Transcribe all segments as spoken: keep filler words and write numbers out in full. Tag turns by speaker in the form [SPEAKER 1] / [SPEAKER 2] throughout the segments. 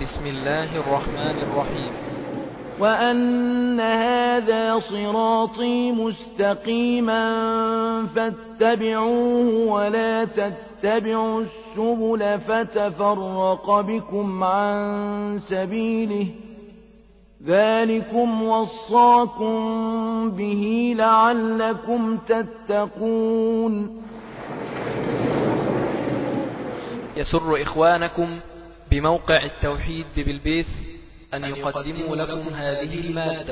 [SPEAKER 1] بسم الله الرحمن الرحيم.
[SPEAKER 2] وأن هذا صراطي مستقيما فاتبعوه ولا تتبعوا السبل فتفرق بكم عن سبيله ذلكم وصاكم به لعلكم تتقون.
[SPEAKER 1] يسر إخوانكم بموقع التوحيد بالبيس أن يقدموا لكم هذه المادة.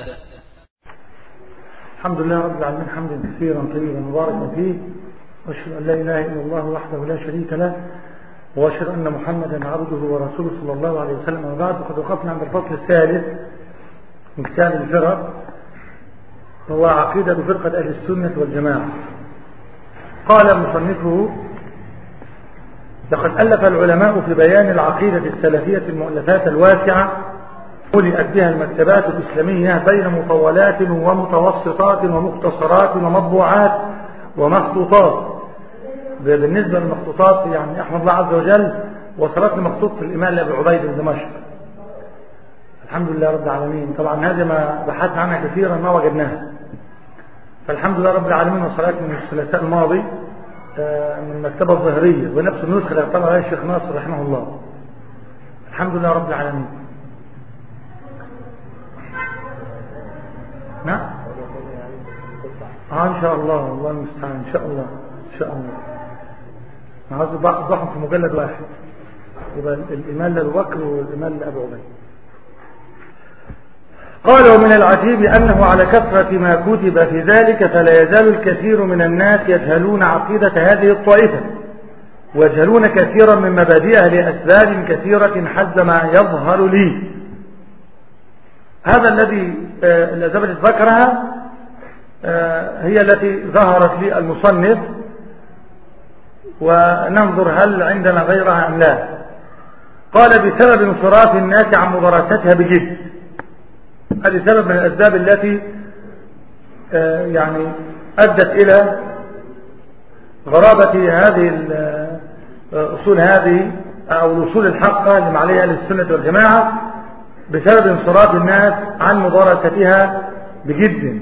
[SPEAKER 3] الحمد لله رب العالمين حمدا كثيرا طيبا مباركا فيه، واشهد ان لا اله الا الله وحده لا شريك له، واشهد ان محمدا عبده ورسوله صلى الله عليه وسلم. وبعد، فقد وقفنا عند الفصل الثالث من كتاب الفرق، وهو عقيدة فرقة أهل السنة والجماعة. قال مصنفه: لقد ألف العلماء في بيان العقيدة السلفية المؤلفات الواسعة ملئت بها المكتبات الإسلامية بين مطولات ومتوسطات ومختصرات ومطبوعات ومخطوطات. بالنسبة للمخطوطات يعني أحمد الله عز وجل وصلت لمخطوطة الإمام لأبي عبيد بن دمشق، الحمد لله رب العالمين. طبعا هذه ما بحثنا عنها كثيرا ما وجدناها، فالحمد لله رب العالمين. وصلت من الثلاثاء الماضي من المكتبة الظهرية، ونفس النسخة اللي طلع عليها الشيخ ناصر رحمه الله، الحمد لله رب العالمين. نعم آه إن شاء الله، الله المستعان، إن شاء الله إن شاء الله. أنا عايز أضعهم في مجلد واحد، يبقى الإمام لأبي بكر والإمام لأبي عبيد. قال: ومن العجيب أنه على كثرة ما كتب في ذلك فلا يزال الكثير من الناس يجهلون عقيدة هذه الطائفة، ويجهلون كثيرا من مبادئها لأسباب كثيرة حسب ما يظهر لي. هذا الذي الأسباب التي ذكرها هي التي ظهرت لي المصنف، وننظر هل عندنا غيرها أم لا. قال: بسبب انصراف الناس عن مدرستها بجد. هذه سبب من الأسباب التي يعني أدت إلى غرابة هذه الأصول، هذه أو الأصول الحقة اللي عليها أهل السنة والجماعة، بسبب انصراف الناس عن مدرستها بجد.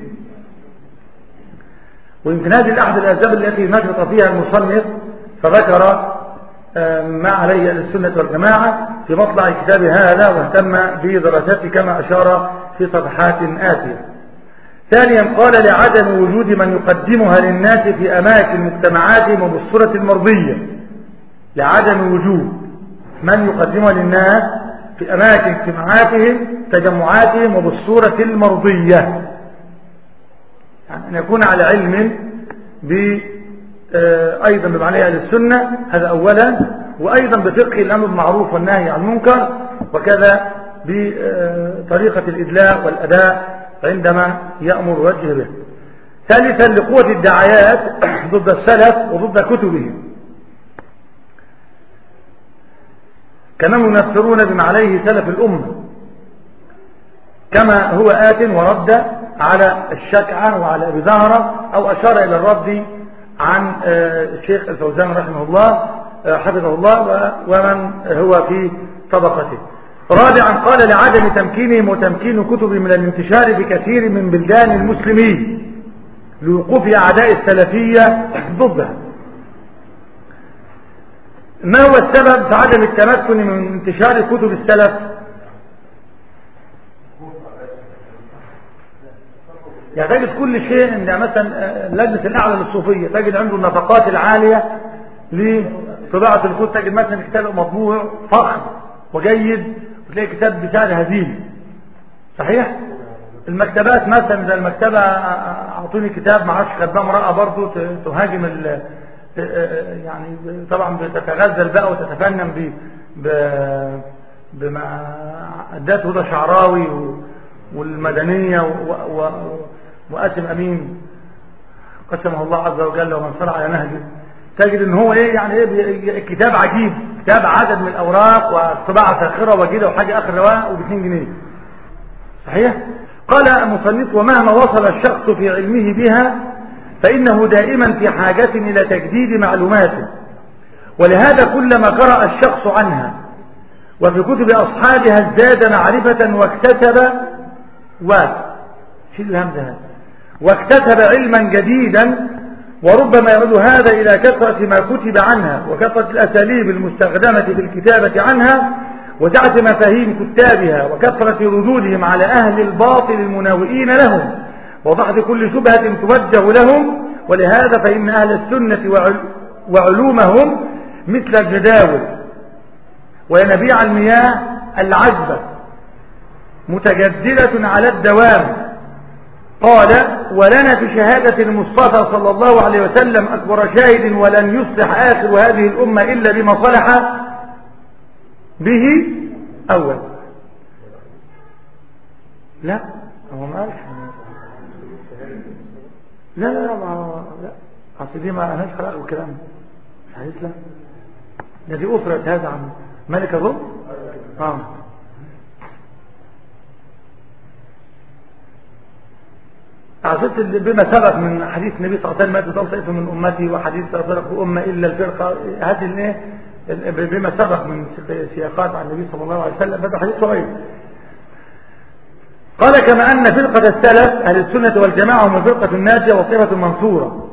[SPEAKER 3] ويمكن هذه أحد الأسباب التي نشط فيها المصنف، فذكر ما عليه أهل السنة والجماعة في مطلع كتاب هذا، واهتم بدراسته كما أشار في صفحات آتية. ثانيا، قال: لعدم وجود من يقدمها للناس في أماكن مجتمعاتهم وبالصورة المرضية. لعدم وجود من يقدمها للناس في أماكن اجتماعاتهم تجمعاتهم وبالصورة المرضية، يعني أن يكون على علم ب أيضا بما عليه أهل السنة، هذا أولا، وأيضا بفقه الأمر بالمعروف والنهي عن المنكر، وكذا بطريقة الإدلاء والأداء عندما يأمر وجه به. ثالثا، لقوة الدعايات ضد السلف وضد كتبهم، كانوا ينفرون بما عليه سلف الأمة، كما هو آت ورد على الشكعة وعلى أبي زهرة، أو أشار إلى الرد عن الشيخ الفوزان رحمه الله حفظه الله ومن هو في طبقته. رابعا، قال: لعدم تمكينهم وتمكين كتب من الانتشار بكثير من بلدان المسلمين لوقوف أعداء السلفية ضدها. ما هو السبب في عدم التمكن من انتشار كتب السلف؟ يعني تجد كل شيء، ان مثلا لجنة الأعلى للصوفية تجد عنده النفقات العالية لطباعة الكتب، تجد مثلا كتاب مطبوع فخم وجيد، وتلاقي كتاب بسعر هزيل. صحيح؟ المكتبات مثلا زي المكتبة اعطوني كتاب معرفش خدمة امرأة برضو تهاجم ال يعني طبعا بتتغزل بقى وتتفنن ب بما أدته هدى شعراوي والمدنية وقاسم أمين قسمه الله عز وجل ومن صنع على نهجه. تجد ان هو ايه يعني ايه كتاب عجيب، كتاب عدد من الاوراق وطباعه فاخره وجيده وحاجه اخر رواق وباثنين جنيه. صحيح؟ قال مصنف: ومهما وصل الشخص في علمه بها فانه دائما في حاجه الى تجديد معلوماته، ولهذا كلما قرأ الشخص عنها وفي كتب أصحابها ازداد معرفة واكتسب و شيل الهمزة هذا واكتسب علما جديدا، وربما يعود هذا إلى كثرة ما كتب عنها وكثرة الأساليب المستخدمة في الكتابة عنها وسعة مفاهيم كتابها وكثرة ردودهم على أهل الباطل المناوئين لهم وضحض كل شبهة توجه لهم. ولهذا فإن أهل السنة وعلومهم مثل الجداول وينابيع المياه العذبة متجددة على الدوام. قال ولنا في شهادة المصطفى صلى الله عليه وسلم أكبر شاهد ولن يصلح آخر هذه الأمة إلا بما صلح به أول. لا هو ما قالش لا لا لا ما لا أصل دي ما أناش خلق الكلام مش حديث. لا ده دي أسرة هذا عن ملك الروم. آه أعطيت بما سبق من حديث النبي صلى الله عليه وسلم ما تضل طائفة من أمتي وحديث لا تفرق أمة إلا الفرقة. هذه الايه بما سبق من سياقات عن النبي صلى الله عليه وسلم هذا حديث صغير. قال كما أن فرقة السلف أهل السنة والجماعة هم الفرقة الناجية والطائفة المنصورة.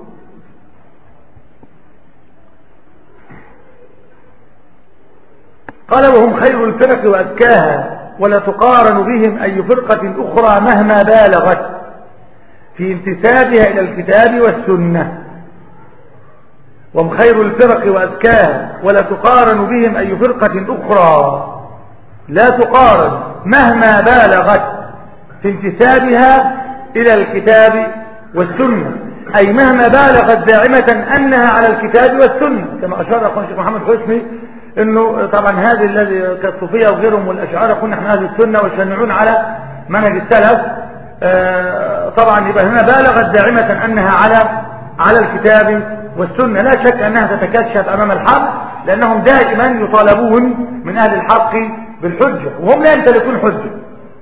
[SPEAKER 3] قال وهم خير الفرق وأزكاها ولا تقارن بهم أي فرقة أخرى مهما بالغت في انتسابها إلى الكتاب والسنة. وهم خير الفرق وأزكاها ولا تقارن بهم أي فرقة أخرى لا تقارن مهما بالغت في انتسابها إلى الكتاب والسنة، أي مهما بالغت زاعمة أنها على الكتاب والسنة، كما أشار أخوان الشيخ محمد حسني أنه طبعا هذه الذي كالصوفية وغيرهم والأشعار يقولون نحن أهل السنة والشنعون على منهج السلف. آه طبعا يبقى هنا بالغت زاعمة أنها على على الكتاب والسنة. لا شك أنها تتكشف أمام الحق لأنهم دائما يطالبون من أهل الحق بالحجة وهم لا يمتلكون حجة.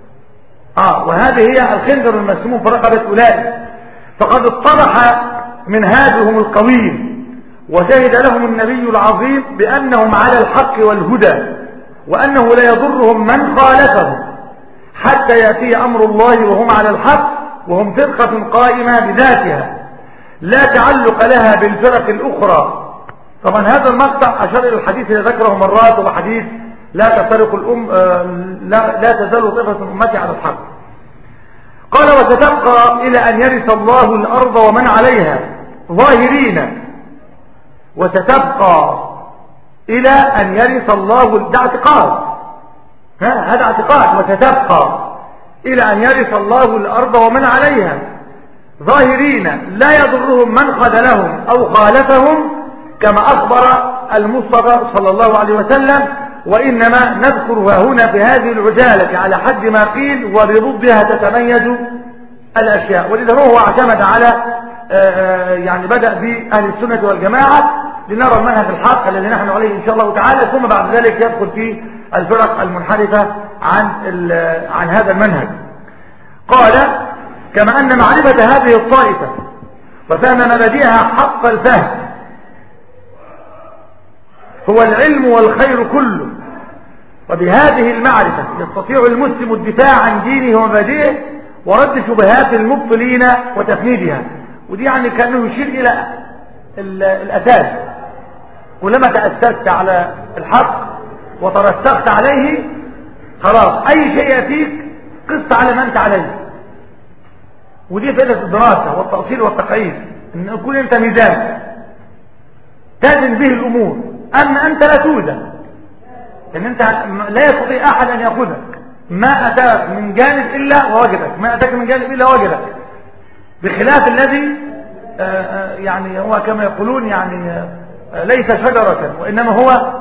[SPEAKER 3] آه وهذه هي الخنجر المسموم في رقبة أولئك. فقد اتضح من هادهم القويم وشهد لهم النبي العظيم بأنهم على الحق والهدى وأنه لا يضرهم من خالفهم حتى يأتي أمر الله وهم على الحق وهم فرقة قائمة بذاتها لا تعلق لها بالفرق الأخرى. طبعا هذا المقطع أشار إلى الحديث الذي ذكره مرات وهو حديث لا تفترق الأم لا, لا تزال طائفة من أمتي على الحق. قال وستبقى إلى أن يرث الله الأرض ومن عليها ظاهرين. وستبقى إلى أن يرث الله ده اعتقاد هذا اعتقاد. وستبقى إلى أن يرث الله الأرض ومن عليها ظاهرين لا يضرهم من خذلهم أو خالفهم كما أخبر المصطفى صلى الله عليه وسلم. وإنما نذكرها هنا في هذه العجالة على حد ما قيل وبضدها تتميز الأشياء. ولذا هو اعتمد على يعني بدأ بأهل السنة والجماعة لنرى المنهج الحق الذي نحن عليه إن شاء الله تعالى، ثم بعد ذلك يدخل في الفرق المنحرفة عن عن هذا المنهج. قال كما أن معرفة هذه الطائفة وفهم مبادئها حق الفهم هو العلم والخير كله، وبهذه المعرفة يستطيع المسلم الدفاع عن دينه ومبادئه ورد شبهات المبطلين وتفنيدها. ودي يعني كأنه يشير إلى الأساس. كلما تأسست على الحق وترسخت عليه خلاص أي شيء يأتيك قص على ما أنت عليه. ودي فائدة الدراسة والتأصيل والتقعيد أن يكون أنت ميزان تزن به الأمور. أما أنت لا توزن أن أنت لا يستطيع أحد أن يأخذك ما أتاك من جانب إلا ووجدك ما أتاك من جانب إلا ووجدك، بخلاف الذي يعني هو كما يقولون يعني ليس شجرة وإنما هو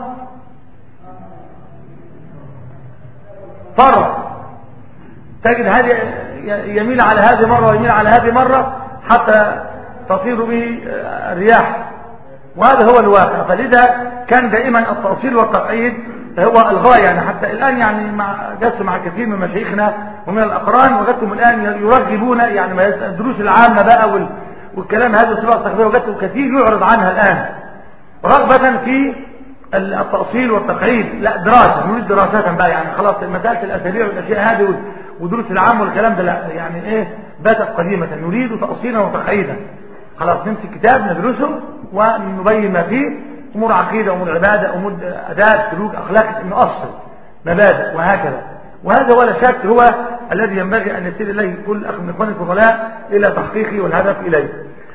[SPEAKER 3] فرع. تجد هذه يميل على هذه مرة ويميل على هذه مرة حتى تصير به الرياح، وهذا هو الواقع. فلذا كان دائما التأصيل والتقعيد هو الغاية. يعني حتى الآن يعني مع جلست مع كثير من مشايخنا ومن الأقران وجدتم الآن يرغبون يعني الدروس العامة بقى والكلام هذا الصلاة التخفية وجدتم كثير يعرض عنها الآن رغبة في التأصيل والتقعيد، لا دراسة، نريد دراسة بقى، يعني خلاص مسألة الأسابيع والأشياء هذه ودروس العام والكلام ده لا، يعني إيه باتت قديمة، نريد تأصيلا وتقعيدا. خلاص نمسك كتاب ندرسه ونبين ما فيه، أمور عقيدة، أمور عبادة، أمور أداب، سلوك، أخلاق، نؤصل مبادئ وهكذا. وهذا ولا شك هو الذي ينبغي أن يسير إليه كل أخ من إخواني الفضلاء إلى تحقيقه والهدف إليه.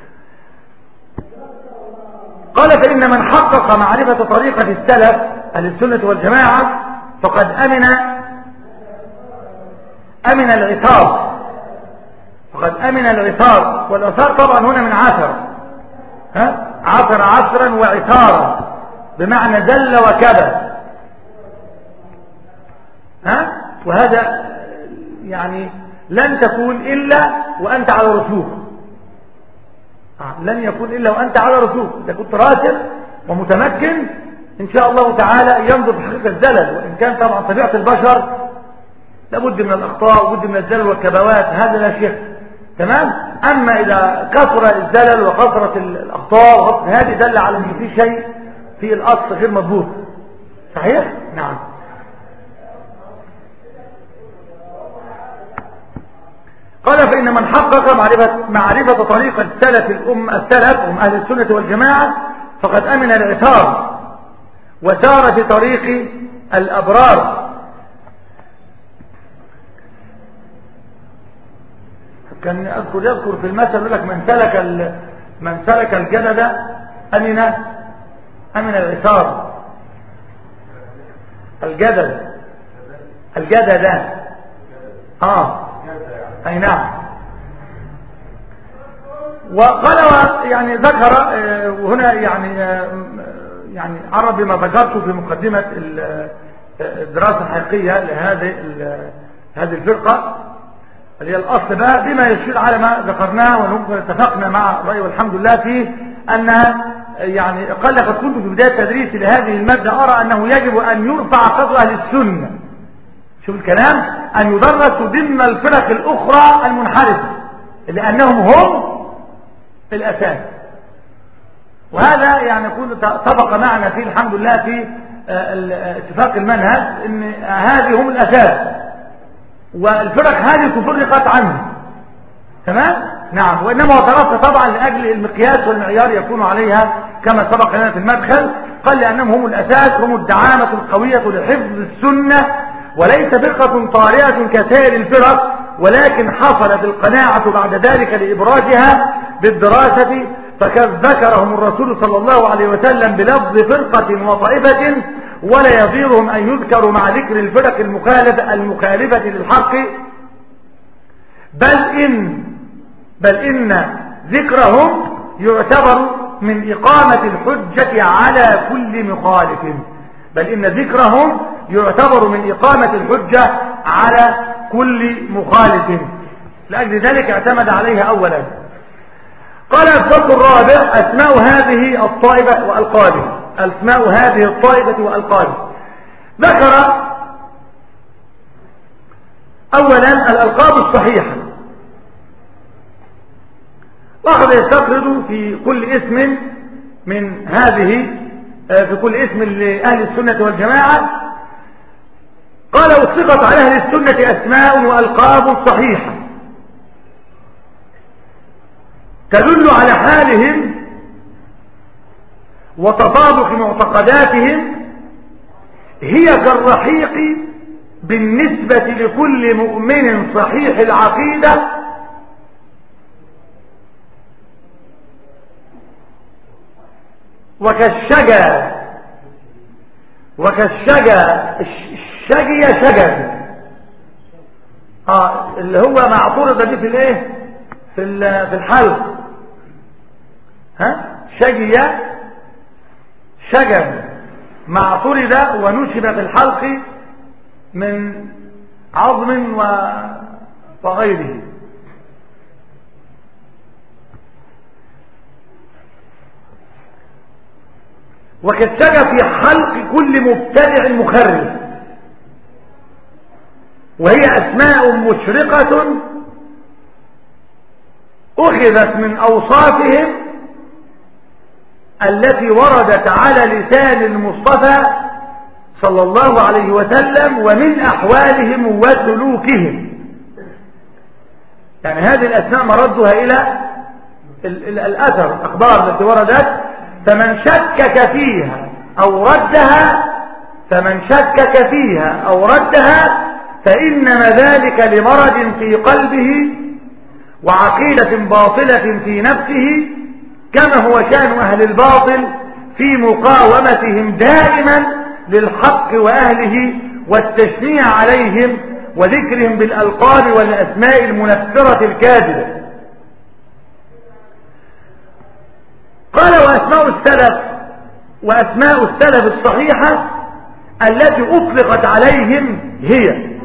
[SPEAKER 3] قال فإن من حقق معرفة طريقة السلف أهل السنة والجماعة فقد أمن أمن العثار، فقد أمن العثار، والعثار طبعا هنا من عثر، ها عثر عثرا وعثارا بمعنى زل وكبر، ها وهذا يعني لن تكون إلا وأنت على رسوخ، لن يكون إلا وأنت على رسوخ. إذا كنت راسخ ومتمكن إن شاء الله تعالى ينظر في حقيقة الزلل، وإن كان طبعا طبيعة البشر لابد من الأخطاء وبد من الزلل والكبوات، هذا لا شك، تمام. أما إذا كثر الزلل وكثرت الأخطاء وكثر هذه دل على أن في شيء في الأصل غير مضبوط. صحيح؟ نعم. قال فإن من حقق معرفة, معرفة طريقة السلف الأم السلف هم أهل السنة والجماعة فقد أمن العثار وسار في طريق الأبرار. كان أذكر يذكر في المثل يقول لك من سلك من سلك الجدد أمن أمن العثار. الجدد الجدد آه أي نعم. وقال يعني ذكر وهنا يعني يعني عرب ما ذكرته في مقدمة الدراسة الحقيقية لهذه هذه الفرقة اللي هي الأصل بقى بما يشير على ما ذكرناه ونحن اتفقنا مع الرأي والحمد لله فيه أنها يعني قال لقد كنت في بداية تدريسي لهذه المادة أرى أنه يجب أن يرفع قدر أهل السنة، شوف الكلام، أن يدرسوا ضمن الفرق الأخرى المنحرفة لأنهم هم الأساس. وهذا يعني يكون سبق معنا فيه الحمد لله في اتفاق المنهج أن هذه هم الأساس والفرق هذه تفرقت عنه، تمام؟ نعم. وإنما هو دراسة طبعا لأجل المقياس والمعيار يكون عليها كما سبق لنا في المدخل، قال لأنهم هم الأساس، هم الدعامة القوية لحفظ السنة، وليس فرقة طارئة كسائر الفرق، ولكن حصلت القناعة بعد ذلك لإبراجها بالدراسة، فقد ذكرهم الرسول صلى الله عليه وسلم بلفظ فرقة وطائفة، ولا يضيرهم أن يذكروا مع ذكر الفرق المخالفة المخالفة للحق، بل إن بل إن ذكرهم يعتبر من إقامة الحجة على كل مخالف، بل إن ذكرهم يعتبر من إقامة الحجة على كل مخالف، لأجل ذلك اعتمد عليها أولا. قال الفصل الرابع أسماء هذه الطائفة وألقابها، أسماء هذه الطائفة وألقابها. ذكر أولا الألقاب الصحيحة، وأخذ يستطرد في كل اسم من هذه في كل اسم لأهل السنة والجماعة. قال أطلقت على أهل السنة أسماء وألقاب صحيحة تدل على حالهم وتطابق معتقداتهم، هي كالرحيق بالنسبة لكل مؤمن صحيح العقيدة وكالشجر وكالشجر الشجية شجر اه اللي هو معطورة دي في الايه في في الحلق، ها شجية شجر معطورة ونشب في الحلق من عظم وغيره. وكالشجر في حلق كل مبتدع مخرف، وهي أسماء مشرقة أخذت من أوصافهم التي وردت على لسان المصطفى صلى الله عليه وسلم ومن أحوالهم وسلوكهم. يعني هذه الأسماء مردها إلى الأثر، الأخبار التي وردت، فمن شكك فيها أو ردها فمن شكك فيها أو ردها فإنما ذلك لمرض في قلبه وعقيدة باطلة في نفسه، كما هو شأن أهل الباطل في مقاومتهم دائما للحق وأهله والتشنيع عليهم وذكرهم بالألقاب والأسماء المنفرة الكاذبة. قال وأسماء السلف وأسماء السلف الصحيحة التي أطلقت عليهم هي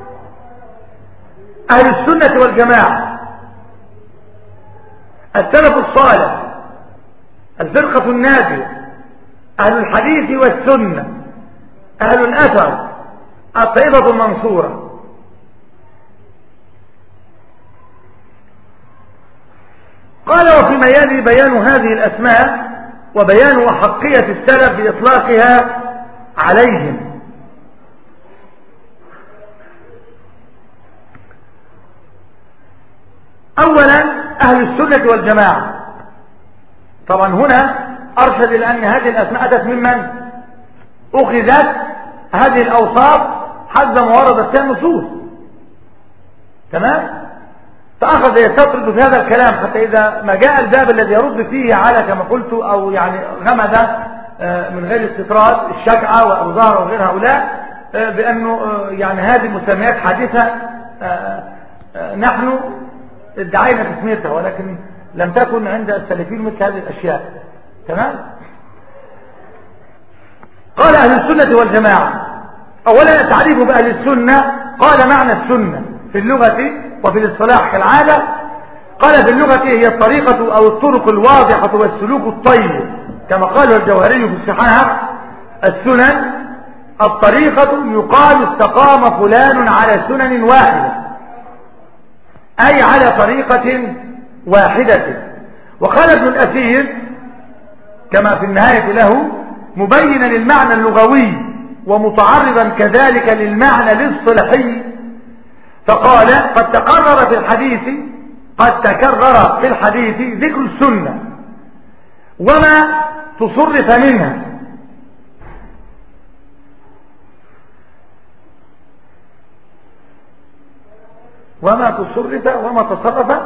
[SPEAKER 3] أهل السنة والجماعة، السلف الصالح، الفرقة الناجية، أهل الحديث والسنة، أهل الأثر، الطائفة المنصورة. قال وفيما يلي بيان هذه الأسماء وبيان أحقية السلف بإطلاقها عليهم. أولا أهل السنة والجماعة. طبعا هنا أرشد إلى أن هذه الأسماء أتت ممن أخذت هذه الأوصاف حسب ما وردت فيها النصوص. تمام؟ فأخذ يستطرد في هذا الكلام حتى إذا ما جاء الباب الذي يرد فيه على كما قلت أو يعني غمد من غير استطراد الشجعة وأبو زهر وغير هؤلاء بأنه يعني هذه المسميات حادثة نحن ادعينا تسميتها ولكن لم تكن عند السلفيين مثل هذه الأشياء. تمام؟ قال أهل السنة والجماعة. أولا تعريف بأهل السنة، قال معنى السنة في اللغة وفي الاصطلاح كالعادة. قال في اللغة هي الطريقة أو الطرق الواضحة والسلوك الطيب، كما قال الجوهري في الصحاح السنن الطريقة يقال استقام فلان على سنن واحدة، أي على طريقة واحدة. وقال ابن الأثير كما في النهاية له مبينا للمعنى اللغوي ومتعرضا كذلك للمعنى الاصطلاحي، فقال قد تقرر في الحديث قد تكرر في الحديث ذكر السنة وما تصرف منها، وما تصرف وما تصرف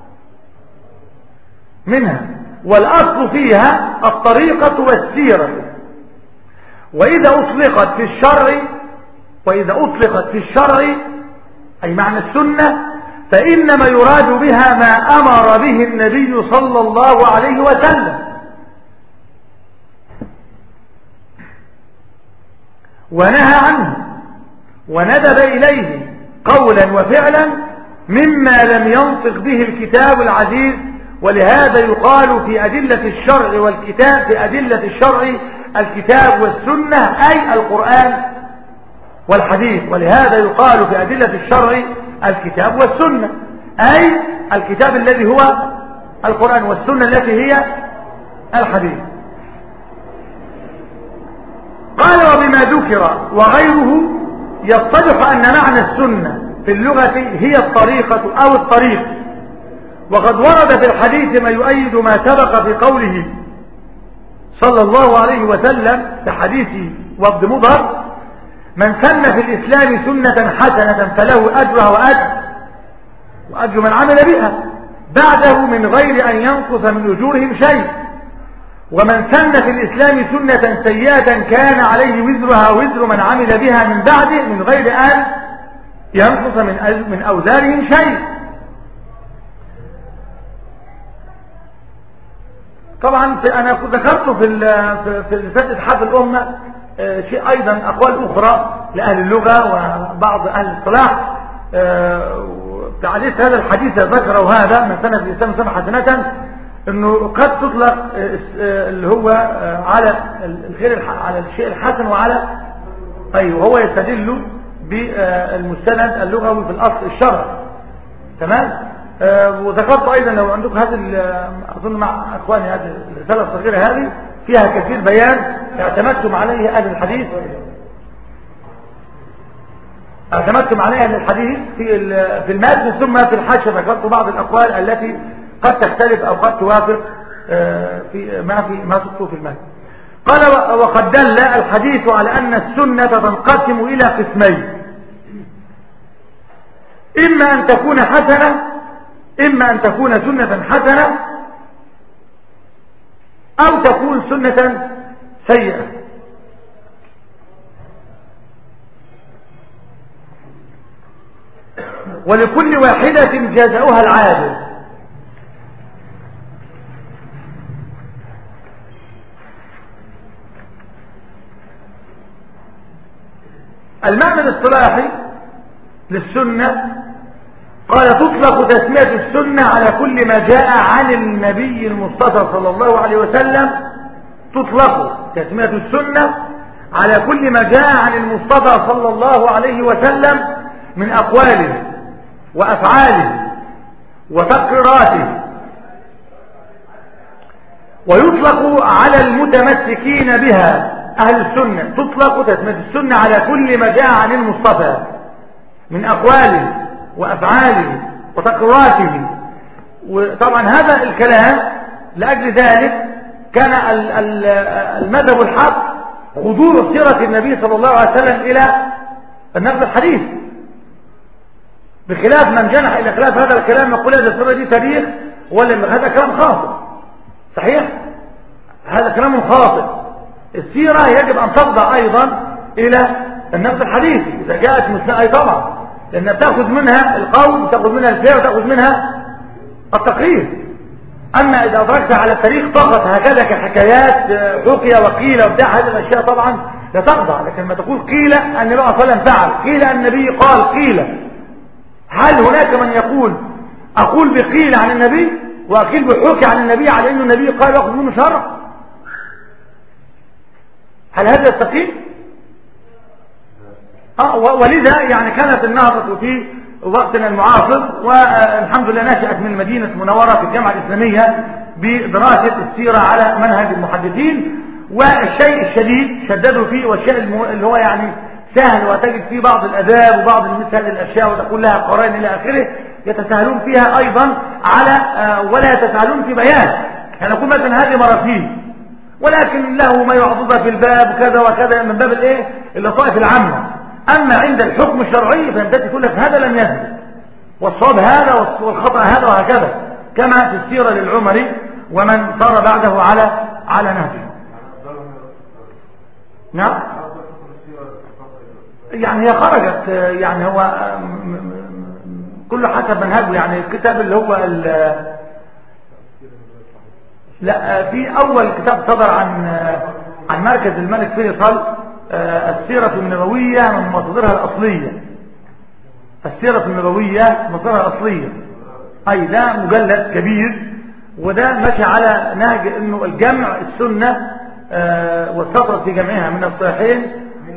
[SPEAKER 3] منها، والأصل فيها الطريقة والسيرة. وإذا أطلقت في الشرع وإذا أطلقت في الشرع أي معنى السنة فإنما يراد بها ما أمر به النبي صلى الله عليه وسلم ونهى عنه وندب إليه قولا وفعلا مما لم ينطق به الكتاب العزيز. ولهذا يقال في أدلة الشرع والكتاب في أدلة الشرع الكتاب والسنة أي القرآن والحديث. ولهذا يقال في أدلة الشرع الكتاب والسنة أي الكتاب الذي هو القرآن والسنة التي هي الحديث. قال وبما ذكر وغيره يتضح أن معنى السنة في اللغة هي الطريقة أو الطريق. وقد ورد في الحديث ما يؤيد ما سبق في قوله صلى الله عليه وسلم في حديث وابن مضر من سن في الإسلام سنة حسنة فله أجرها وأجر وأجر من عمل بها بعده من غير أن ينقص من أجورهم شيء، ومن سن في الإسلام سنة سيئة كان عليه وزرها وزر من عمل بها من بعده من غير أن ينقص من من أوزارهم شيء. طبعا أنا ذكرت في في رسالة إتحاد الأمة شيء أيضا أقوال أخرى لأهل اللغة وبعض أهل الصلاح تعليق هذا الحديث ذكره هذا من سنة في الإسلام سنة حسنة أنه قد تطلق اللي هو على الخير على الشيء الحسن وعلى أيوه هو يستدل بالمستند اللغوي في الأصل الشرعي. تمام. وذكرت أيضا لو عندكم هذه أظن مع أخواني هذه الرسالة الصغيرة هذه فيها كثير بيان اعتمدتم عليه أهل الحديث اعتمدتم عليه أهل الحديث في في المتن، ثم في الحاشية ذكرت بعض الأقوال التي قد تختلف أو قد توافق في ما في ما سقطوا في المتن. قال وقد دل الحديث على أن السنة تنقسم إلى قسمين: إما أن تكون حسنة إما أن تكون سنة حسنة أو تكون سنة سيئة. ولكل واحدة جزاؤها العادل. المعنى الاصطلاحي للسنة قال تطلق تسمية السنة على كل ما جاء عن النبي المصطفى صلى الله عليه وسلم. تطلق تسمية السنة على كل ما جاء عن المصطفى صلى الله عليه وسلم من أقواله وأفعاله وتقريراته، ويطلق على المتمسكين بها أهل السنة. تطلق تسمية السنة على كل ما جاء عن المصطفى من أقواله وأفعاله وتقريراته. وطبعا هذا الكلام لأجل ذلك كان المذهب الحق خضوع سيرة النبي صلى الله عليه وسلم إلى النقد الحديث، بخلاف من جنح إلى خلاف هذا الكلام يقول هذا السيرة دي تاريخ، ولا هذا كلام خاطئ. صحيح، هذا كلام خاطئ. السيرة يجب أن تخضع أيضا إلى النقد الحديثي إذا جاءت مثنى أي طبعا، لأن تأخذ منها القول وتأخذ منها الفعل وتأخذ منها التقرير. أما إذا أدركت على التاريخ فقط هكذا كحكايات حكي وقيل وبتاع هذه الأشياء طبعا لا تخضع. لكن ما تقول قيل النبي صلى الله عليه وسلم فعل، قيل النبي قال، قيل، هل هناك من يقول أقول بقيل عن النبي وأقيل بحكي عن النبي على أنه النبي قال وأخذ منه شرع؟ هل هذا يستقيم؟ آه ولذا يعني كانت النهضة في وقتنا المعاصر، والحمد لله نشأت من المدينة المنورة في الجامعة الإسلامية بدراسة السيرة على منهج المحدثين. والشيء الشديد شددوا فيه، والشيء اللي هو يعني سهل وتجد فيه بعض الأداب وبعض مثل هذه الأشياء وتقول لها قرائن إلى آخره، يتساهلون فيها أيضا على ولا يتساهلون في بيان. يعني نقول مثلا هذه مراسيل ولكن له ما يعضد في الباب كذا وكذا من باب الايه اللطائف العامة. أما عند الحكم الشرعي فأنت تقول لك هذا لم يثبت والصواب هذا والخطأ هذا وهكذا، كما في السيرة للعمري ومن صار بعده على على نهجه. نعم، يعني هي خرجت، يعني هو كل حسب منهجه. يعني الكتاب اللي هو لا في أول كتاب صدر عن عن مركز الملك فيصل، السيرة النبوية من مصادرها الأصلية. السيرة النبوية مصادرها الأصلية، أي ده مجلد كبير، وده ماشي على نهج إنه الجمع السنة والسطر في جمعها من الصحيحين.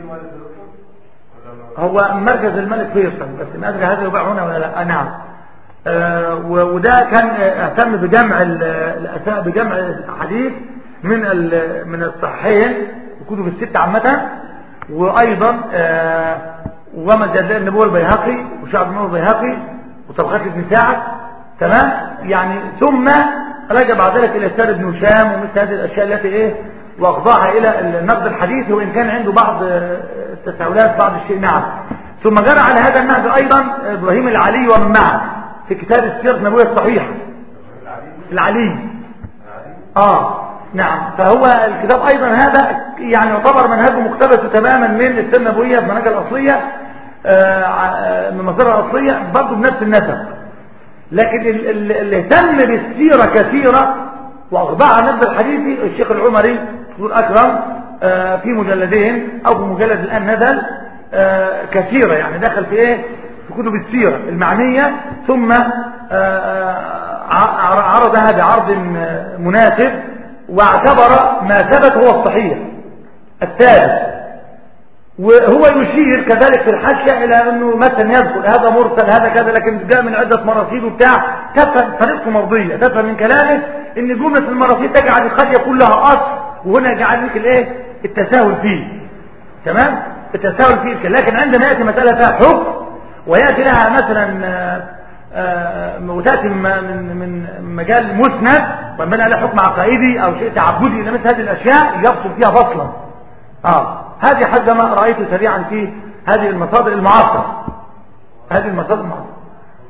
[SPEAKER 3] هو مركز الملك فيصل، بس ما أدري هذا يباع هنا ولا لا. نعم، وده كان اهتم بجمع بجمع الحديث من من الصحيحين الكتب الستة عامة، وأيضا وما جاء النبوة البيهقي وشعب النور البيهقي وطبقات ابن سعد. تمام، يعني ثم رجع بعد ذلك إلى سير ابن هشام ومثل هذه الأشياء التي إيه وأخضعها إلى النقد الحديثي، وإن كان عنده بعض التساؤلات بعض الشيء. نعم، ثم جرى على هذا النهج أيضا إبراهيم العلي ومن معه في كتاب السيرة النبوية الصحيحة. العلي آه نعم، فهو الكتاب أيضا هذا يعني يعتبر منهجه مقتبس تماما من السيرة النبوية في منهجها الأصلية، من مصادرها الأصلية برضه بنفس النسب. لكن اللي اهتم بالسيرة كثيرة وأخضعها النقد الحديثي الشيخ العمري دكتور أكرم في مجلدين أو في مجلد الآن نزل كثيرة، يعني دخل في إيه في كتب السيرة المعنية، ثم عرضها بعرض مناسب واعتبر ما ثبت هو الصحيح الثابت. وهو يشير كذلك في الحاشية إلى أنه مثلا يذكر هذا مرسل هذا كذا، لكن جاء من عدة مراسيل وبتاع، تفهم طريقته مرضية، تفهم من كلامه أن جملة المراسيل تجعل قد يكون لها أصل وهنا جعل لك الايه التساهل فيه. تمام، التساهل فيه. لكن عندما ياتي مساله فيها حكم وياتي لها مثلا وتاتي من من مجال مسند ومن على حكم عقائدي او شيء تعبدي الى مثل هذه الاشياء يفصل فيها فصلا. اه هذه حسب ما رايته سريعا في هذه المصادر المعاصره. هذه المصادر المعاصره.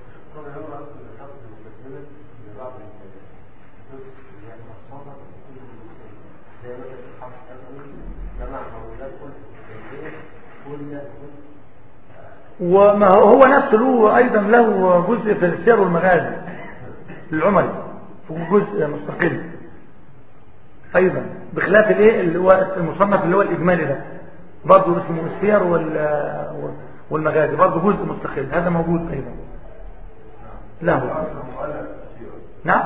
[SPEAKER 3] وما هو نفسه له ايضا له جزء في السير والمغازي للعمري، جزء مستقل ايضا بخلاف الايه اللي هو المصنف اللي هو الاجمالي ده برضه اسمه السير والمغازي، برضه جزء مستقل هذا موجود ايضا له. نعم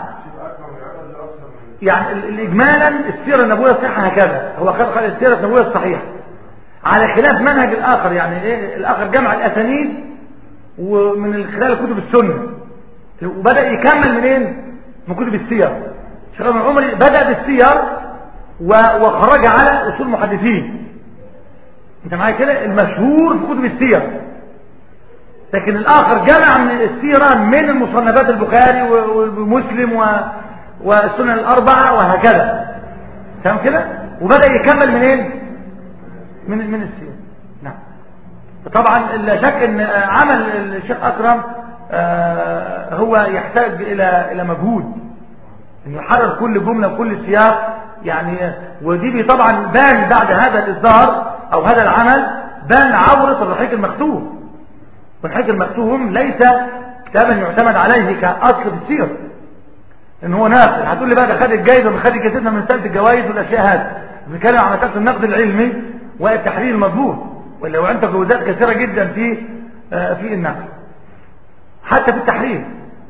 [SPEAKER 3] يعني الاجمالا السيره النبويه الصحيحه هكذا هو خلق السيره النبويه الصحيحه على خلاف منهج الاخر. يعني ايه الاخر؟ جمع الاسانيد ومن خلال كتب السنه وبدا يكمل منين؟ من كتب السير. شيخ ابن عمري بدا بالسير وخرج على اصول المحدثين. انت معايا كده؟ المشهور في كتب السير. لكن الاخر جمع من السيره من المصنفات البخاري ومسلم والسنن الاربعه وهكذا. تمام كده؟ وبدا يكمل منين؟ من من السير. نعم. طبعا لا شك ان عمل الشيخ اكرم آه هو يحتاج الى الى مجهود انه يحرر كل جمله وكل سياق. يعني ودي طبعا بان بعد هذا الاصدار او هذا العمل بان عوره الرحيق المختوم. والرحيق المختوم ليس كتابا يعتمد عليه كاصل في السير ان هو ناقل. هتقول لي بقى ده خد الجايزه وما خد جائزتنا من سنه الجوائز والاشياء هذه. بنتكلم عن مساله النقد العلمي والتحرير المضبوط، ولا وعندك جوازات كثيره جدا في آه في النقد حتى في التحرير.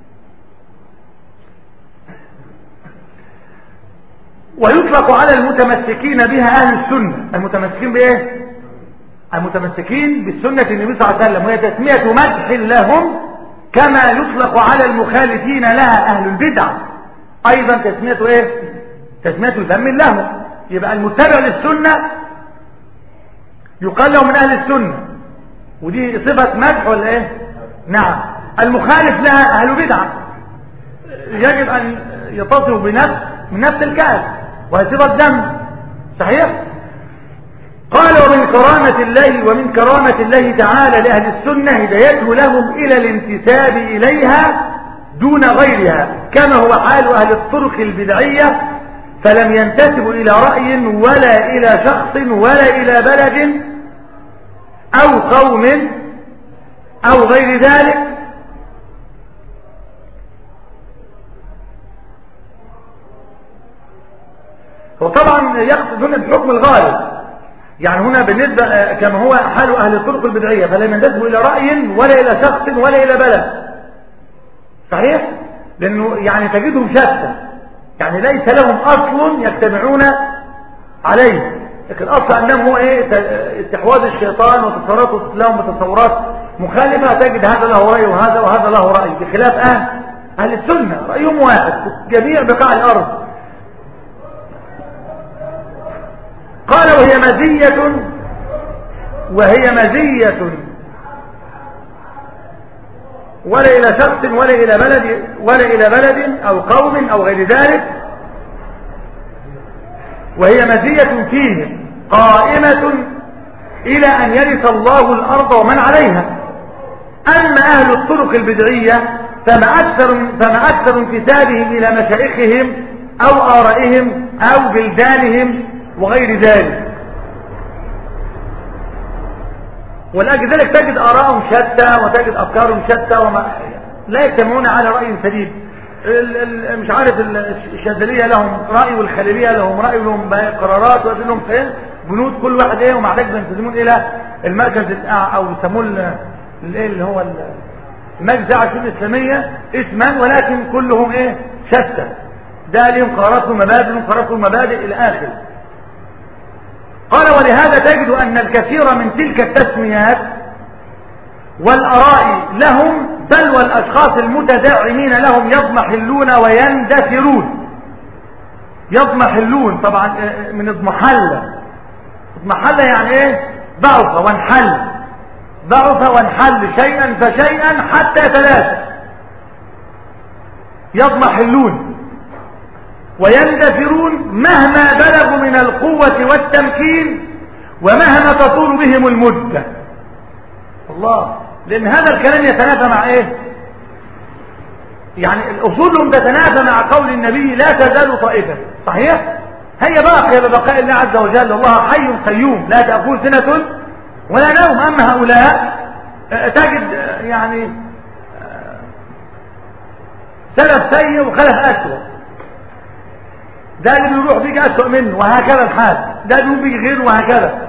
[SPEAKER 3] ويطلق على المتمسكين بها اهل السنه. المتمسكين بايه؟ المتمسكين بالسنه النبي صلى الله عليه وسلم، وهي تسميه مدح لهم كما يطلق على المخالفين لها اهل البدع ايضا تسميه ايه؟ تسميه ذم لهم. يبقى المتبع للسنه يقال له من اهل السنه، ودي صفه مدح ولا ايه؟ نعم. المخالف لها اهل بدعه يجب ان يتصف بنفس من نفس الكأس وهي صفه ذم. صحيح؟ قال ومن كرامة الله ومن كرامة الله تعالى لأهل السنة هدايته لهم إلى الانتساب إليها دون غيرها، كما هو حال أهل الطرق البدعية فلم ينتسبوا إلى رأي ولا إلى شخص ولا إلى بلد أو قوم أو غير ذلك. وطبعا يقصد هنا بحكم الغالب، يعني هنا بالنسبة كما هو حال أهل الطرق البدعية فلم ينتسبوا إلى رأي ولا إلى شخص ولا إلى بلد. صحيح؟ لأنه يعني تجدهم شتى، يعني ليس لهم أصل يجتمعون عليه. لكن الأصل أنهم هو إيه؟ استحواذ الشيطان وتصوراته لهم بتصورات مخالفة. تجد هذا له رأي وهذا وهذا له رأي، بخلاف أهل أهل السنة رأيهم واحد في جميع بقاع الأرض. قال وهي مزية وهي مزية ولا إلى شخص ولا إلى بلد ولا إلى بلد أو قوم أو غير ذلك، وهي مزية فيهم قائمة إلى أن يرث الله الأرض ومن عليها. أما أهل الطرق البدعية فما أكثر, فما أكثر انتسابهم إلى مشايخهم أو آرائهم أو بلدانهم وغير ذلك. ولأجل ذلك تجد آراءهم شتى وتجد أفكارهم شتى وما لا يجتمعون على رأي سديد. مش عارف الشاذلية لهم رأي والخليلية لهم رأي ولهم قرارات ولهم بنود كل واحد ايه ومع ذلك بينتسبون الى المركز او يسموه الايه اللي هو المجلس الشؤون الاسلاميه اسما، ولكن كلهم ايه شتى. ده لهم قرارات ومبادئ وقرارات ومبادئ الى اخره. قال ولهذا تجد ان الكثير من تلك التسميات والاراء لهم بل والاشخاص المتدعمين لهم يضمحلون ويندثرون. يضمحلون طبعا من اضمحل. اضمحل يعني ايه؟ ضعف وانحل، ضعف وانحل شيئا فشيئا حتى ثلاثة. يضمحلون ويندثرون مهما بلغوا من القوة والتمكين ومهما تطول بهم المدة. الله، لأن هذا الكلام يتنافى مع ايه؟ يعني الأصول تتنافى مع قول النبي لا تزال طائفة، صحيح؟ هي باقية ببقاء الله عز وجل، الله حي قيوم لا تأخذ سنة ولا نوم. أما هؤلاء تجد يعني سلف سيء وخلف أسوأ، ده اللي بيروح بيجي أسوأ منه وهكذا الحال، ده اللي بيجي غيره وهكذا.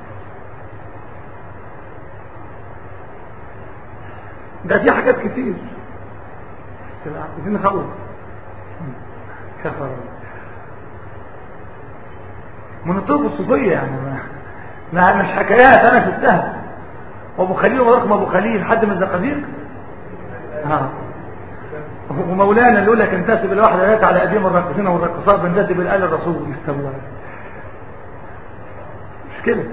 [SPEAKER 3] ده في حاجات كتير عايزين نخوف كفر من الطرق الصوفية يعني ما مش حكايات انا شفتها. وابو خليل ورقم ابو خليل حد من الزقازيق ها، ومولانا اللي يقول لك انتسب الواحد ايات على قديم الراقصين والراقصات بنتسب الآل الرسول. الله مش كده.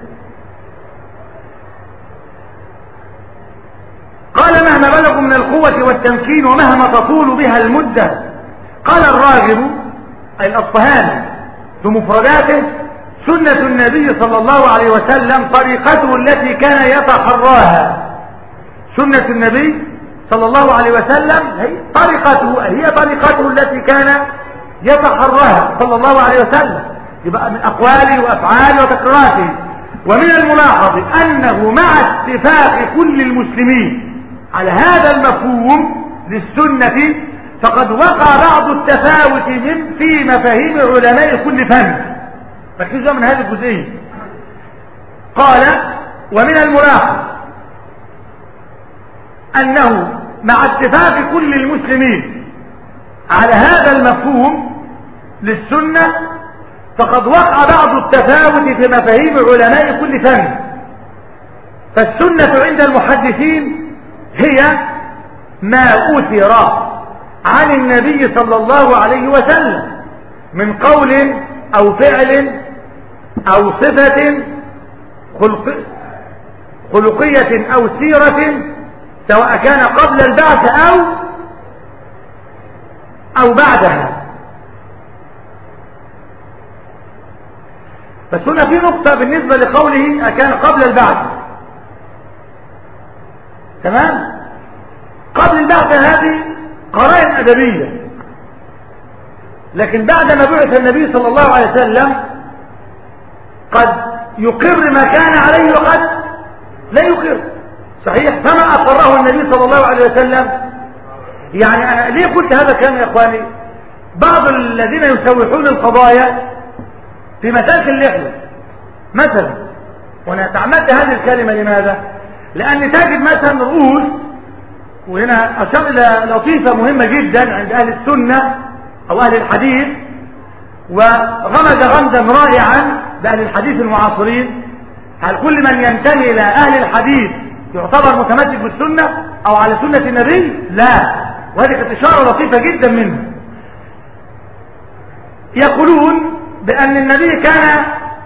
[SPEAKER 3] قال مهما بلغوا من القوة والتمكين ومهما تطول بها المدة. قال الراغب أي الأصفهاني في مفرداته سنة النبي صلى الله عليه وسلم طريقته التي كان يتحراها. سنة النبي صلى الله عليه وسلم هي طريقته، هي طريقته التي كان يتحراها صلى الله عليه وسلم، يبقى من أقواله وأفعاله وتكراراته. ومن الملاحظ أنه مع اتفاق كل المسلمين على هذا المفهوم للسنة فقد وقع بعض التفاوت من في مفاهيم علماء كل فن. ركزوا من هذه الجزئية. قال ومن الملاحظ أنه مع اتفاق كل المسلمين على هذا المفهوم للسنة فقد وقع بعض التفاوت في مفاهيم علماء كل فن. فالسنة عند المحدثين هي ما أثر عن النبي صلى الله عليه وسلم من قول أو فعل أو صفة خلق خلقية أو سيرة سواء كان قبل البعث أو أو بعدها. بس هنا في نقطة بالنسبة لقوله أكان قبل البعث. تمام؟ قبل البعث هذه قرائن أدبية، لكن بعد ما بعث النبي صلى الله عليه وسلم قد يقر ما كان عليه وقد لا يقر. صحيح؟ فما أقره النبي صلى الله عليه وسلم. يعني أنا ليه قلت هذا الكلام يا إخواني؟ بعض الذين يسوحون القضايا في مساك اللحية مثلا، وأنا تعمدت هذه الكلمة لماذا؟ لأن تجد مثلا رؤوس، وهنا أشار إلى لطيفة مهمة جدا عند أهل السنة أو أهل الحديث، وغمز غمزا رائعا بأهل الحديث المعاصرين. هل كل من ينتمي إلى أهل الحديث يعتبر متمسك بالسنة أو على سنة النبي؟ لا. وهذه كانت إشارة لطيفة جدا منه. يقولون بأن النبي كان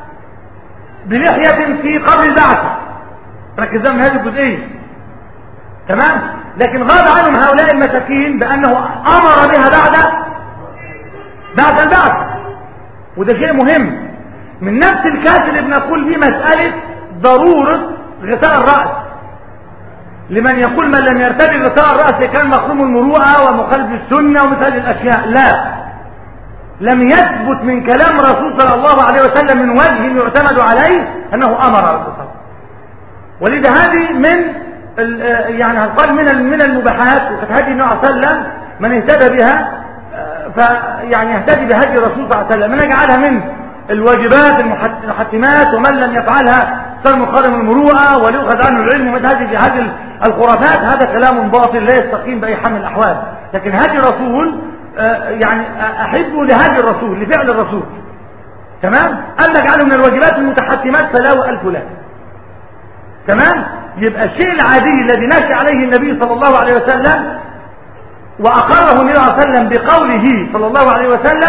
[SPEAKER 3] بلحية في قبل البعثة، ركزوا من هذه الجزئية. تمام؟ لكن غاب عنهم هؤلاء المساكين بأنه أمر بها بعد بعد البعث، وده شيء مهم. من نفس الكاس اللي بنقول فيه مسألة ضرورة غطاء الرأس، لمن يقول من لم يرتدي غطاء الرأس كان مخروم المروءة ومخالف السنة ومثل الأشياء. لا، لم يثبت من كلام رسول صلى الله عليه وسلم من وجه يعتمد عليه أنه أمر بالغطاء. ولذا هذه من يعني هنقال من من المباحات، وكانت هذه النوع صلى الله عليه وسلم من اهتدى بها فيعني يهتدي بهدي الرسول صلى الله عليه وسلم، من يجعلها من الواجبات المحتمات، ومن لم يفعلها صار مخالف المروءه وليؤخذ عنه العلم. ومن هذه هذه الخرافات هذا كلام باطل لا يستقيم باي حال من الاحوال. لكن هدي الرسول يعني احبه لهدي الرسول لفعل الرسول. تمام؟ اما اجعله من الواجبات المتحتمات فلا والف لا. تمام؟ يبقى الشيء العادي الذي نشأ عليه النبي صلى الله عليه وسلم وأقره النبي صلى الله عليه وسلم بقوله صلى الله عليه وسلم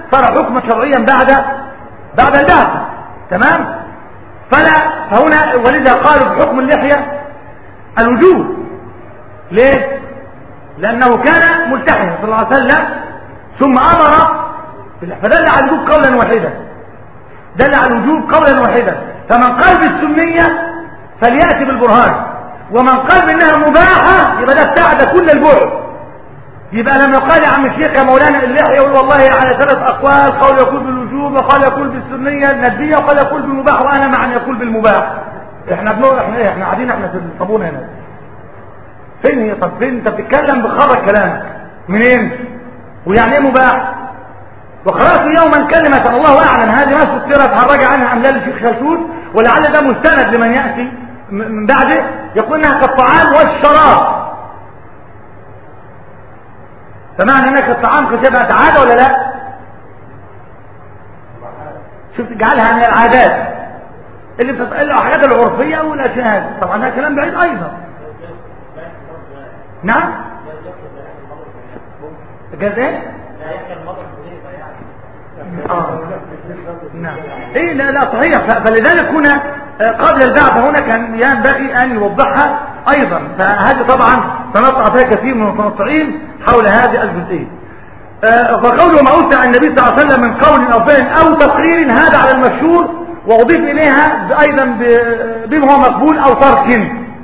[SPEAKER 3] صار حكما شرعيا بعد بعد البعث. تمام. فلا فهنا ولذا قالوا بحكم اللحية الوجوب. ليه؟ لأنه كان ملتحيا صلى الله عليه وسلم ثم أمر فدل على الوجوب قولا واحدا، دل على الوجوب قولا واحدا. فمن قال بالسنية فليأتي بالبرهان، ومن قال بأنها مباحة يبقى ده ابتعد كل البعد. يبقى لما يقال يا عم الشيخ يا مولانا اللحية يقول والله على ثلاث أقوال، قول يقول بالوجوب وقال يقول بالسنية الندبية وقال يقول بالمباح، وأنا مع أن يقول بالمباح. احنا بنقول احنا ايه؟ احنا قاعدين احنا في الصابونة هنا. فين هي؟ طب فين انت بتتكلم بخرج كلامك منين؟ ويعني ايه مباح؟ وقرأت يوما كلمة الله أعلم هذه ما سطرت هرجع عنها أملال الشيخ خلفوت، ولعل ده مستند لمن يأتي من بعده، يقول انها كالطعام والشراب. فمعنى انها كالطعام كشبهة عادة ولا لا؟ شفت جعلها من العادات اللي بتسأل الحاجات العرفية والأشياء هذه. طبعا ده كلام بعيد أيضا. نعم جاز ايه؟ آه. نعم ايه لا لا صحيح. فلذلك هنا قبل البعث هنا كان ينبغي ان يوضحها ايضا. فهذه طبعا تنطع فيها كثير من المتنطعين حول هذه الجزئيه. فقوله ما اوسع النبي صلى الله عليه وسلم من قول او فعل او تقرير هذا على المشهور، واضيف اليها ايضا بما هو مقبول او ترك.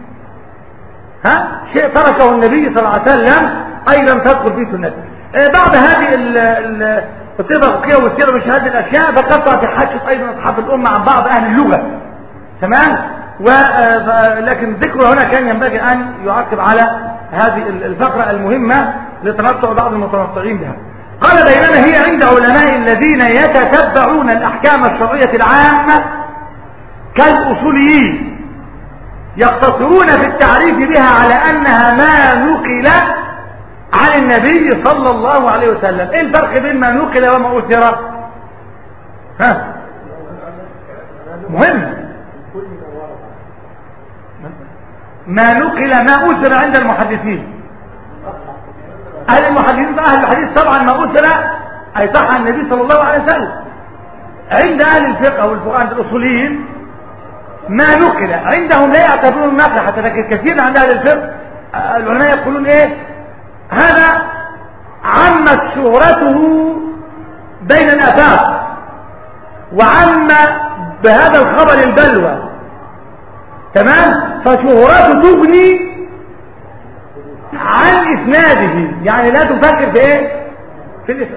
[SPEAKER 3] ها شيء تركه النبي صلى الله عليه وسلم ايضا تدخل فيه سنته. بعد هذه الطيبة الفقهية والسيرة مش هذه الاشياء بقطع تحدث ايضا اصحاب الامه عن بعض اهل اللغه. تمام. ولكن ذكره هنا كان ينبغي ان يعقب على هذه الفقره المهمه لتنطع بعض المتنطعين بها. قال بينما هي عند علماء الذين يتتبعون الاحكام الشرعيه العامه كالاصوليين يقتصرون في التعريف بها على انها ما نقل عن النبي صلى الله عليه وسلم. ايه الفرق بين ما نقل وما اثر؟ ها مهم. ما نقل ما اثر عند المحدثين. اهل المحدثين اهل الحديث طبعا ما اثر اي صح عن النبي صلى الله عليه وسلم. عند اهل الفقه والفقهاء عند الاصوليين ما نقل عندهم لا يعتبرون النقل حتى، لكن كثير عند اهل الفقه العلماء يقولون ايه هذا عمت شهرته بين الآفاق وعم بهذا الخبر البلوى. تمام. فشهرته تغني عن إسناده، يعني لا تفكر في ايه في الإسناد.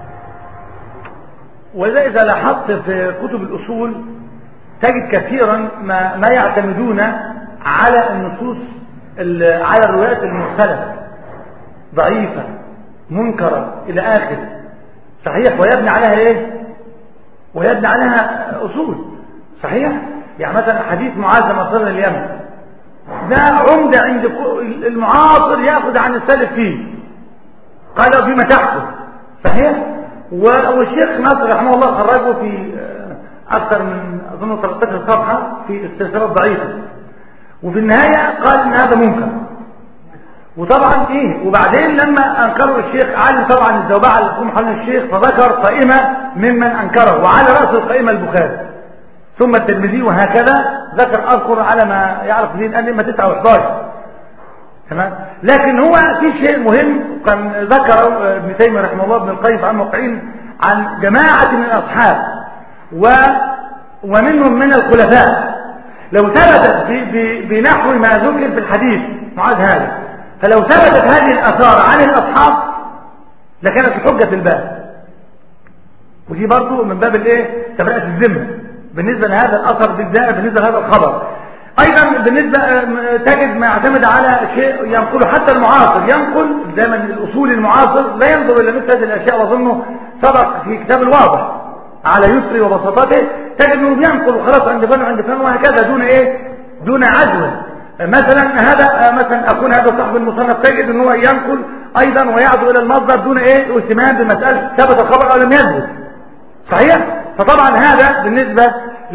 [SPEAKER 3] وإذا إذا لاحظت في كتب الأصول تجد كثيرا ما, ما يعتمدون على النصوص على الروايات المرسلة ضعيفة منكرة إلى آخر. صحيح. ويبني عليها إيه؟ ويبني عليها أصول. صحيح. يعني مثلا حديث معاذ لما صار اليمن ده عمدة عند المعاصر يأخذ عن السلف فيه، قال فيما تحته. صحيح. والشيخ ناصر رحمه الله خرجه في أكثر من أظن ثلاثة عشر صفحة في السلسلة الضعيفة، وفي النهاية قال إن هذا منكر. وطبعا ايه وبعدين لما انكروا الشيخ علي طبعا الزوبعه اللي تقوم حول الشيخ فذكر قائمه ممن انكره، وعلى راس القائمه البخاري ثم الترمذي وهكذا ذكر اذكر على ما يعرف دين الائمه تسعة وأحد. تمام. لكن هو في شيء مهم كان ذكره ابن تيميه رحمه الله ابن القيم عن موقعين عن جماعه من الاصحاب و ومنهم من الخلفاء لو ثبتت بنحو ما ذكر في الحديث معاذ هذا، فلو ثبتت هذه الآثار عن الأصحاب لكانت حجة الباب. ودي برضو من باب الايه تبرئة الذمة بالنسبة لهذا الأثر بالذات، بالنسبة لهذا الخبر. أيضا بالنسبة تجد ما يعتمد على شيء ينقله حتى المعاصر، ينقل دائما الأصول المعاصر لا ينظر إلى مثل هذه الأشياء، وأظنه سبق في كتاب الواضح على يسر وبساطته تجد أنه ينقل خلاص عند فن وعند فن وهكذا دون إيه دون عدوى. مثلا هذا مثلا اكون هذا صاحب المصنف تجد ان هو ينقل ايضا ويعدو الى المصدر دون ايه اهتمام بمساله ثبت الخبر او لم يثبت. صحيح. فطبعا هذا بالنسبه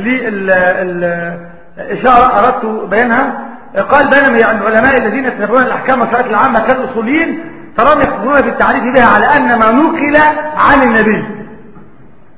[SPEAKER 3] للاشاره اردت بيانها. قال بينما يعني العلماء الذين يتبعون الاحكام والشرائع العامه كالاصوليين تراهم يحكمون بالتعريف بها على ان ما نقل عن النبي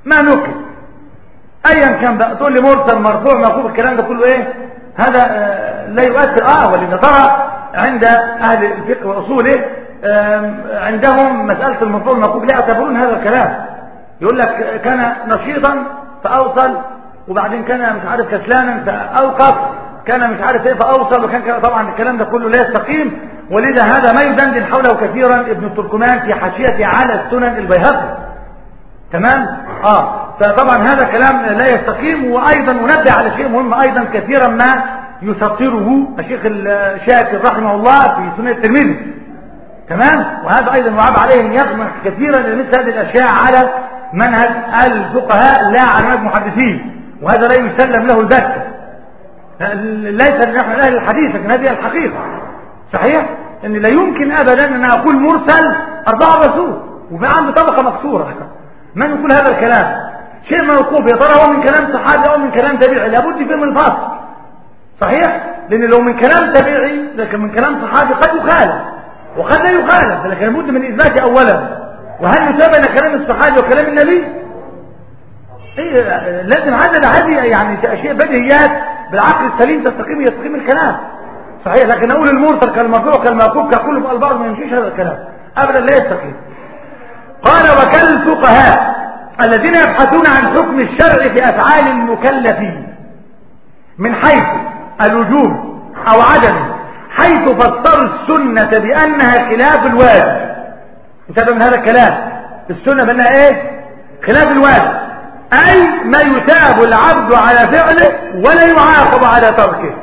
[SPEAKER 3] ما نكل ايا كان بقى. تقول لي مرسل مرفوع موقوف الكلام ده كله ايه؟ هذا آه لا يؤثر. اه ولذا ترى عند اهل الفقه واصوله عندهم مساله المرفوع والموقوف لا يعتبرون هذا الكلام. يقول لك كان نشيطا فاوصل، وبعدين كان مش عارف كسلانا فاوقف، كان مش عارف ايه فاوصل، وكان طبعا الكلام ده كله لا يستقيم. ولذا هذا ما يدندن حوله كثيرا ابن التركمان في حاشيته على السنن البيهقي. تمام؟ اه فطبعا هذا كلام لا يستقيم. وايضا منبه على شيء مهم ايضا كثيرا ما يسطره الشيخ الشاكر رحمه الله في سنن الترمذي. تمام؟ وهذا ايضا وعاب عليه ان يضمن كثيرا لمثل هذه الاشياء على منهج الفقهاء لا على منهج المحدثين، وهذا لا يسلم له البتة. ليس نحن اهل الحديث، لكن هذه الحقيقه. صحيح ان لا يمكن ابدا ان اقول مرسل اربعه رسول وفي عنده طبقه مكسوره. من يقول هذا الكلام؟ شيء موقوف يا ترى هو من كلام صحابي او من كلام تابعي؟ لابد فيه من الفصل. صحيح؟ لان لو من كلام تابعي لكن من كلام صحابي قد يخالف وقد لا يخالف، لكن لابد من اثباته اولا. وهل يتابع كلام الصحابي وكلام النبي؟ إيه لازم هذا هذه يعني اشياء بديهيات بالعقل السليم تستقيم يستقيم الكلام. صحيح؟ لكن اقول المرسل كالمرفوع كالموقوف ككل في البعض ما يمشيش هذا الكلام ابدا، لا يستقيم. قال وكالفقهاء الذين يبحثون عن حكم الشرع في افعال المكلفين من حيث الوجوب او عدمه، حيث فسروا السنة بانها خلاف الواجب. انتبه من هذا الكلام، السنة بانها ايه؟ خلاف الواجب، اي ما يتاب العبد على فعله ولا يعاقب على تركه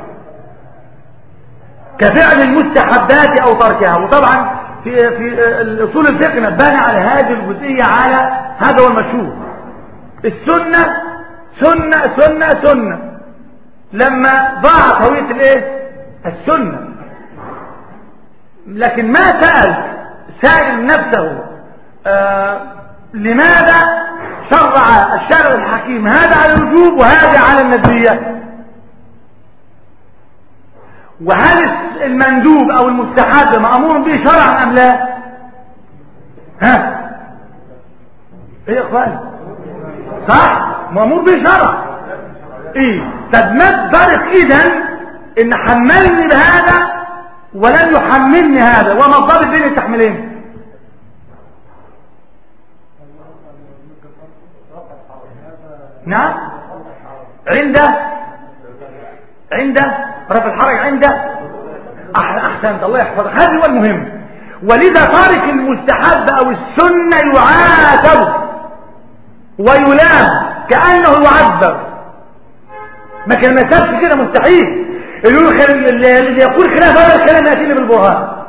[SPEAKER 3] كفعل المستحبات او تركها. وطبعا في في اصول الفقه نبهنا على هذه الجزئيه، على هذا هو المشهور. السنه سنه سنه سنه لما ضاعت هويه الايه؟ السنه. لكن ما سال سائل نفسه آه لماذا شرع الشرع الحكيم هذا على الوجوب وهذا على الندبيه؟ وهل المندوب او المستحب مأمور به شرعا ام لا؟ ها ايه يا اخوان؟ صح؟ مأمور به شرعا. ايه طب ما الفرق اذا ان حملني بهذا ولن يحملني هذا؟ وما الضابط بين التحميلين؟ نعم عنده عنده رفع الحرج عنده احسنت الله يحفظك، هذا هو المهم. ولذا تارك المستحب او السنه يعاتب ويلام كانه يعذب. ما كان ما سابش كده، مستحيل. اللي يقول خلاف هذا الكلام ياتي بالبرهان.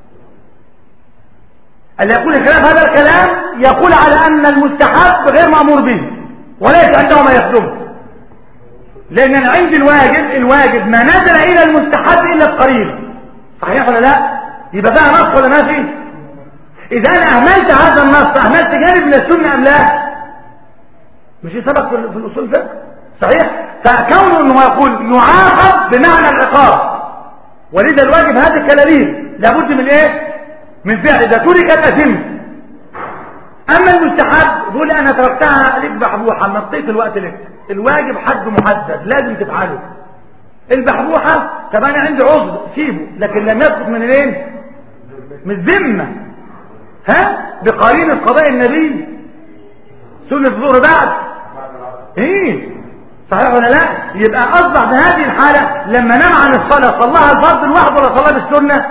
[SPEAKER 3] اللي يقول خلاف هذا الكلام يقول على ان المستحب غير مامور به وليس عنده ما يخدمه. لأن عند الواجب الواجب ما نزل إلى المستحب إلا القريب. صحيح ولا لا؟ يبقى فيها نص ولا ما فيه؟ إذا أنا أهملت هذا النص أهملت جانب من السنة أم لا؟ مش سبق في الأصول الفقه؟ صحيح؟ فكونه أنه يقول يعاقب بمعنى العقاب، ولذا الواجب هذا الكلاليب لابد من إيه؟ من فعل. إذا تركت أتم. أما المستحب يقول أنا تركتها لك بحبوحة نطيت الوقت لك. الواجب حد محدد لازم تفعله. البحبوحة طب أنا عندي عذر سيبه، لكن لم يسقط من الايه؟ من الذمة. ها بقرينة قضاء النبي سنة الظهر بعد ايه صحيح ولا لا؟ يبقى اصبح بهذه الحالة لما نام عن الصلاة صلاها الفرض الواحد ولا صلاها بالسنة؟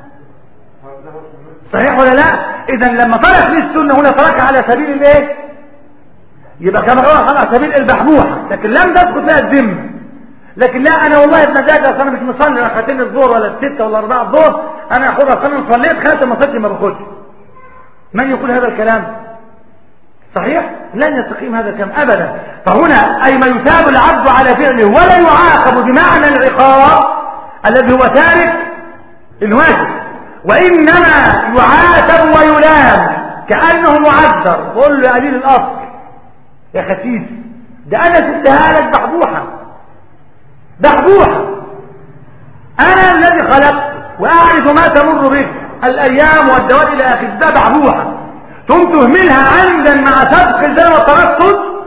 [SPEAKER 3] صحيح ولا لا؟ اذا لما ترك لي السنة هنا تركها على سبيل الايه؟ يبقى كما قال على سبيل البحبوحة، لكن لم تدخل فيها الذمة. لكن لا انا والله بمزاجي اصل انا مش مصلي ركعتين الظهر ولا الستة ولا اربعة الظهر، انا اخدها اصل انا صليت خلاص ما صليتش ما باخدش. من يقول هذا الكلام؟ صحيح؟ لن يستقيم هذا الكلام ابدا. فهنا اي ما يثاب العبد على فعله ولا يعاقب بمعنى العقاب الذي هو تارك الواجب، وانما يعاتب ويلام كانه معذر. قول له يا قليل الاصل يا خسيس ده انا سبتها لك بحبوحه بحبوحه، انا الذي خلقت واعرف ما تمر به الايام والدواب الى اخره، ده بحبوحه تقوم تهملها عمدا مع سبق الزمن والتردد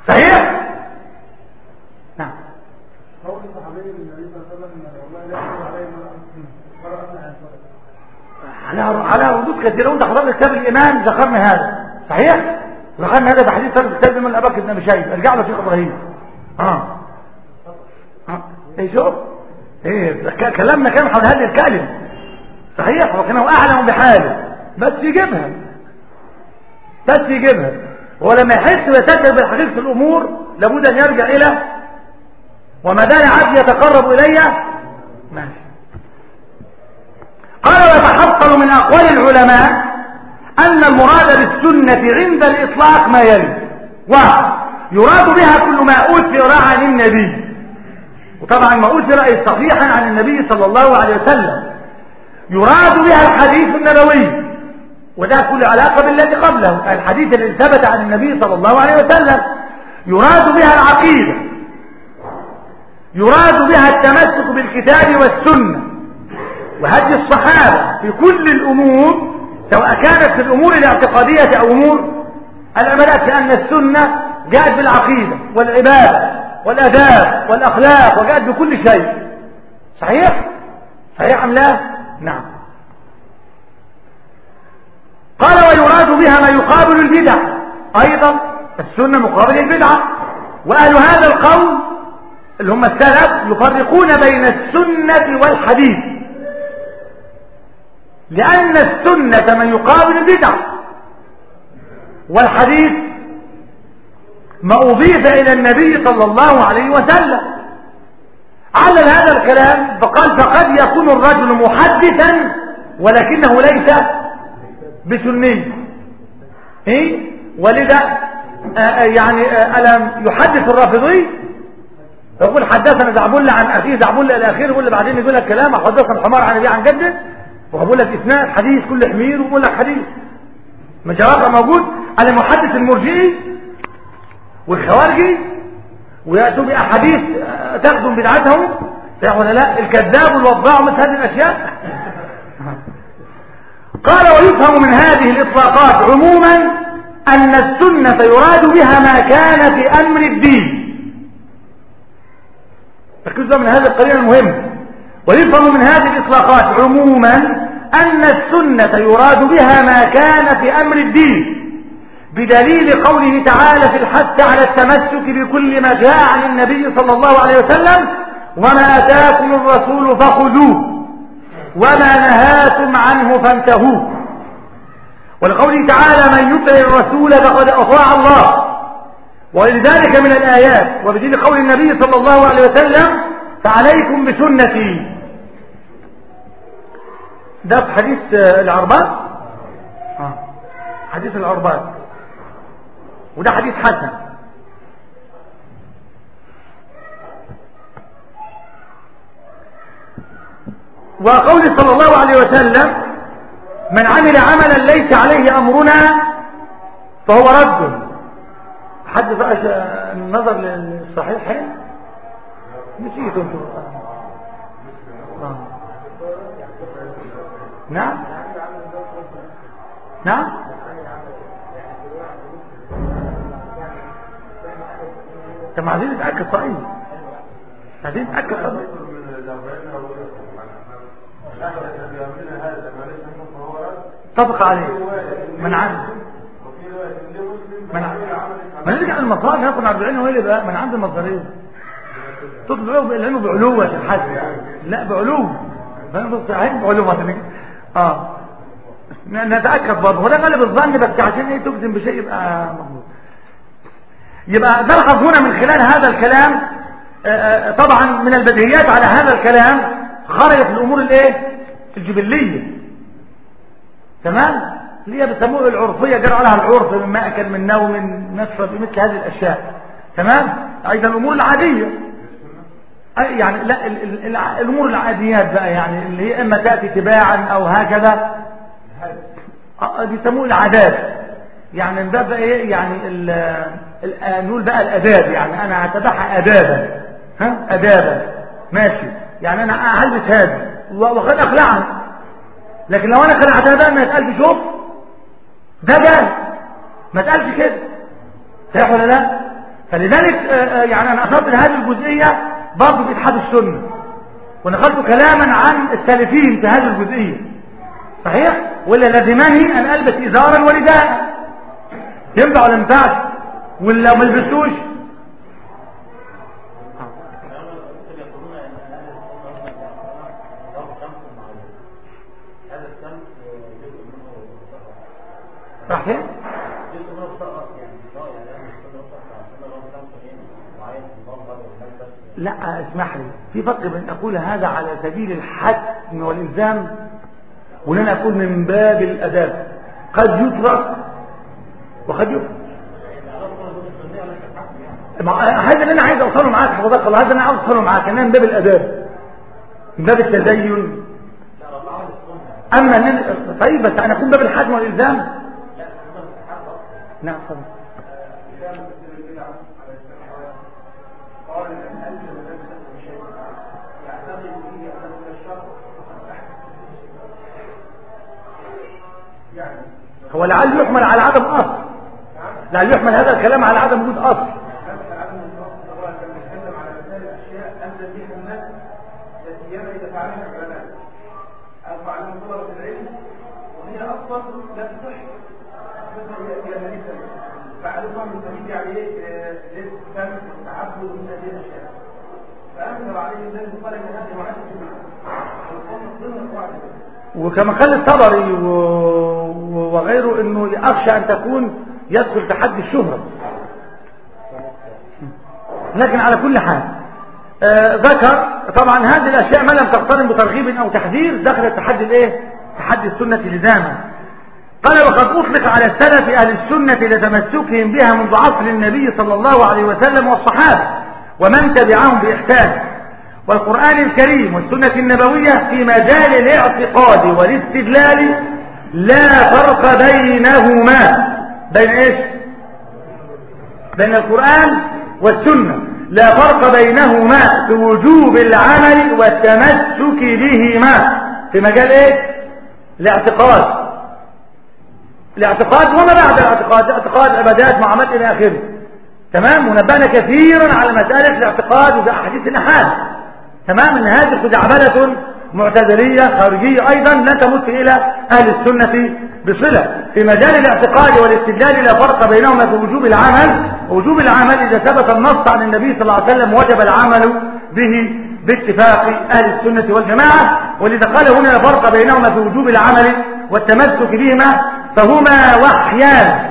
[SPEAKER 3] صحيح؟ نعم.
[SPEAKER 4] قول الصحابي للنبي صلى الله عليه وسلم والله لا يجب عليه مرأة
[SPEAKER 3] على على ردود كثيرة. وانت حضرت كتاب الإيمان ذكرنا هذا صحيح؟ ذكرنا هذا بحديث ثالث كتاب من أبي بكر بن أبي شيبة. ارجع له شيخ إبراهيم. اه اه ايه شوف ايه كلامنا كان حول هذه الكلمة صحيح، وكانه أعلم بحاله بس يجيبها بس يجيبها ولما يحس ويتأكد بحقيقة الأمور لابد أن يرجع إلى وما دام عبد يتقرب إلي ماشي. قال ويتحصل من أقوال العلماء أن المراد بالسنة عند الإطلاق ما يلي: واحد، يراد بها كل ما أثر عن النبي، وطبعا ما أثر أي صحيحا عن النبي صلى الله عليه وسلم. يراد بها الحديث النبوي، وده كل علاقة بالذي قبله، الحديث الذي ثبت عن النبي صلى الله عليه وسلم. يراد بها العقيدة، يراد بها التمسك بالكتاب والسنة وهدي الصحابة في كل الأمور، سواء كانت في الأمور الاعتقادية أو أمور العملات، لأن السنة جاءت بالعقيدة والعبادة والأداب والأخلاق وجاءت بكل شيء. صحيح؟ صحيح أم لا؟ نعم. قال ويراد بها ما يقابل البدع، أيضا السنة مقابل البدعة. وأهل هذا القول اللي هم السلف يفرقون بين السنة والحديث، لأن السنة من يقابل البدع، والحديث ما أضيف إلى النبي صلى الله عليه وسلم. علل هذا الكلام فقال فقد يكون الرجل محدثا ولكنه ليس بسني. إيه؟ ولذا آه يعني آه ألم يحدث الرافضي يقول حدثنا زعبل عن أخيه زعبل إلى آخره، يقول بعدين يقول لك كلام حدثنا الحمار عن أبيه عن جده، وأقول لك إثناء حديث كل حمير، وأقول لك حديث من جوابها موجود على محدث المرجئي والخوارجي، ويأتوا بأحاديث تخدم بدعتهم. صحيح ولا لا؟ الكذاب والوضاع مثل هذه الأشياء. قال ويفهم من هذه الإطلاقات عموما أن السنة يراد بها ما كان في أمر الدين. ركزوا من هذا القرين المهم. ويفهم من هذه الإطلاقات عموما أن السنة يراد بها ما كان في أمر الدين، بدليل قوله تعالى في الحث على التمسك بكل ما جاء عن النبي صلى الله عليه وسلم: وما أتاكم الرسول فخذوه وما نهاكم عنه فانتهوا. ولقوله تعالى: من يطع الرسول فقد أطاع الله. ولذلك من الآيات وبدليل قول النبي صلى الله عليه وسلم: فعليكم بسنتي. ده في حديث العرباط، آه. حديث العرباط، وده حديث حسن. وقول صلى الله عليه وسلم: من عمل عملا ليس عليه أمرنا فهو رد. حد بقى النظر للصحيحين نسيت انتم. آه. نعم نعم طب عايزين نتأكد صحيح، عايزين نتأكد صحيح. طبق عليه من عند من عند ما نرجع للمصادر ناخد أربعين ويلي بقى من عند المصدرين تطلعوا لانه بعلوة الحد، لا بعلو فانتوا صحيح بعلوة اه نتأكد برضه. وده غالب الظن بس عشان ايه تجزم بشيء يبقى مضبوط. يبقى نلحظ هنا من خلال هذا الكلام آآ آآ طبعا من البديهيات على هذا الكلام خرجت الامور الايه الجبلية، تمام، اللي هي بيسموها العرفية، جرى عليها العرف من مأكل من نوم من نشرب مثل هذه الاشياء، تمام. ايضا الامور العادية يعني لا ال ال ال الامور العاديات بقى يعني اللي هي اما تأتي تباعا او هكذا بيسموه العادات، يعني من باب ايه يعني نقول بقى الاداب، يعني انا هتبعها ادابا، ها ادابا ماشي، يعني انا هلبس هذا وقد اخلعها، لكن لو انا خلعتها بقى ما يتقالش شوف ده جاي، ما تقالش كده، صحيح ولا لا؟ فلذلك يعني أنا أخذت هذه الجزئية برضه في إتحاد السنة، ونقلت كلاما عن السالفين في هذه الجزئية، صحيح؟ ولا لازمني أن ألبس إزارا ورداء، ينفع ولا ينفعش؟ ولا ما البسوش؟ صحيح؟ لا اسمح لي، في فرق بين أقول هذا على سبيل الحتم والإلزام ولن أقول من باب الأداب، قد يترك وقد يفعل. هذا اللي أنا عايز أوصله معاك حفظك الله، هذا اللي أنا عايز أوصله معاك أنها من باب الأداب، من باب التدين. أما أن طيب بس أنا أكون باب الحتم والإلزام. نعم صدق. هو لعل يحمل على عدم أصل، لعل يحمل هذا الكلام على عدم وجود أصل. وكما قال الطبري وغيره انه اخشى ان تكون يدخل تحدي الشهرة، لكن على كل حال آه ذكر طبعا هذه الاشياء ما لم تقترن بترغيب او تحذير دخلت تحدي الايه؟ تحدي السنة لزاما. قال وقد اطلق على السلف اهل السنة لتمسكهم بها منذ عصر النبي صلى الله عليه وسلم والصحابة ومن تبعهم باحسان، والقرآن الكريم والسنة النبوية في مجال الاعتقاد والاستدلال لا فرق بينهما. بين ايش؟ بين القرآن والسنة لا فرق بينهما في وجوب العمل والتمسك بهما في مجال ايش؟ الاعتقاد. الاعتقاد وما بعد الاعتقاد، اعتقاد عبادات معاملات الى اخره. تمام. ونبهنا كثيرا على مسألة الاعتقاد وفي احاديث الاحاد. تمام. ان هذه خزعبلة معتزلية خارجية ايضا لا تمت الى اهل السنة بصلة. في مجال الاعتقاد والاستدلال لا فرق بينهما في وجوب العمل، ووجوب العمل اذا ثبت النص عن النبي صلى الله عليه وسلم وجب العمل به باتفاق اهل السنة والجماعة. ولذا قال هنا لا فرق بينهما في وجوب العمل والتمسك بهما فهما وحيان،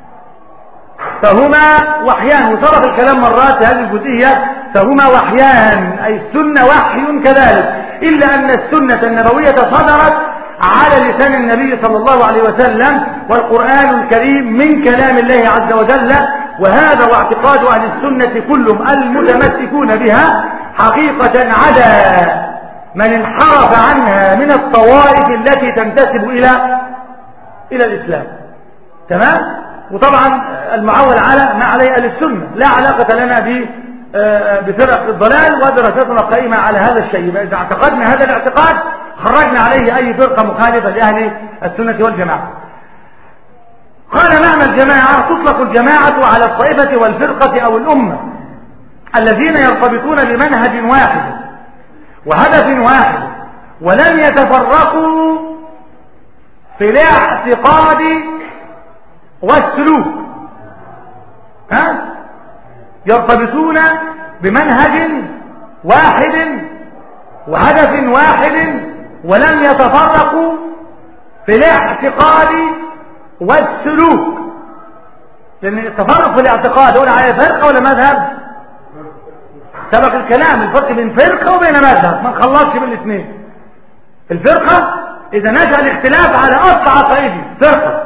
[SPEAKER 3] فهما وحيان. وسبق الكلام مرات في هذه الجزئية، فهما وحيان أي السنة وحي كذلك، إلا أن السنة النبوية صدرت على لسان النبي صلى الله عليه وسلم، والقرآن الكريم من كلام الله عز وجل. وهذا واعتقاد أهل السنة كلهم المتمسكون بها حقيقة، عدا من انحرف عنها من الطوائف التي تنتسب إلى إلى الإسلام. تمام. وطبعا المعول على ما عليه أهل السنة، لا علاقة لنا بفرق الضلال، ودراستنا قائمة على هذا الشيء. إذا اعتقدنا هذا الاعتقاد خرجنا عليه أي فرقة مخالفة لأهل السنة والجماعة. قال معنى الجماعة تطلق الجماعة على الطائفة والفرقة أو الأمة الذين يرتبطون بمنهج واحد وهدف واحد ولم يتفرقوا في الاعتقاد والسلوك. ها؟ يرتبطون بمنهج واحد وهدف واحد ولم يتفرقوا في الاعتقاد والسلوك. لأن التفرق في الاعتقاد هنا على فرقة ولا مذهب؟ سبق الكلام الفرق بين فرقة وبين مذهب، ما نخلصش بالاثنين. الفرقة إذا نشأ الاختلاف على أصل عقائدي فرقة.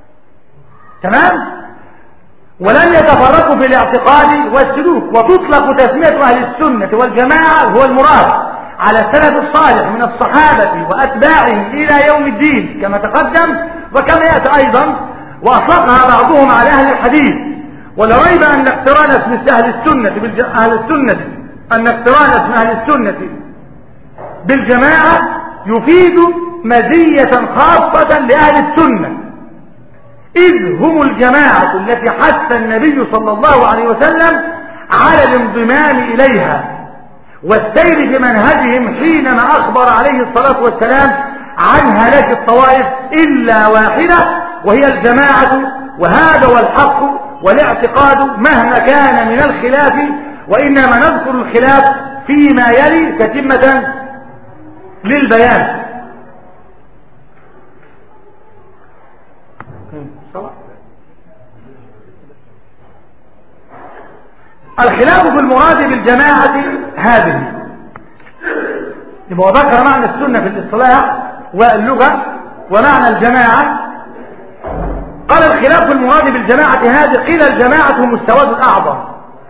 [SPEAKER 3] تمام. ولم يتفرقوا في الاعتقاد والسلوك. وتطلق تسمية أهل السنة والجماعة هو المراد على السلف الصالح من الصحابة وأتباعهم إلى يوم الدين كما تقدم وكما يأتي أيضا. وأطلقها بعضهم على أهل الحديث. ولا ريب أن اقتران اسم أهل السنة بالج... أهل السنة أن اقتران اسم أهل السنة بالجماعة يفيد مزية خاصة لأهل السنة إذ هم الجماعة التي حث النبي صلى الله عليه وسلم على الانضمام إليها والسير في منهجهم حينما أخبر عليه الصلاة والسلام عن هلاك الطوائف إلا واحدة وهي الجماعة، وهذا هو الحق والاعتقاد مهما كان من الخلاف، وإنما نذكر الخلاف فيما يلي تتمة للبيان. الخلاف في المراد بالجماعة هذه، يبقى ذكر معنى السنة في الاصطلاح واللغة ومعنى الجماعة. قال الخلاف في المراد بالجماعة هذه، قيل الجماعة هم السواد الأعظم،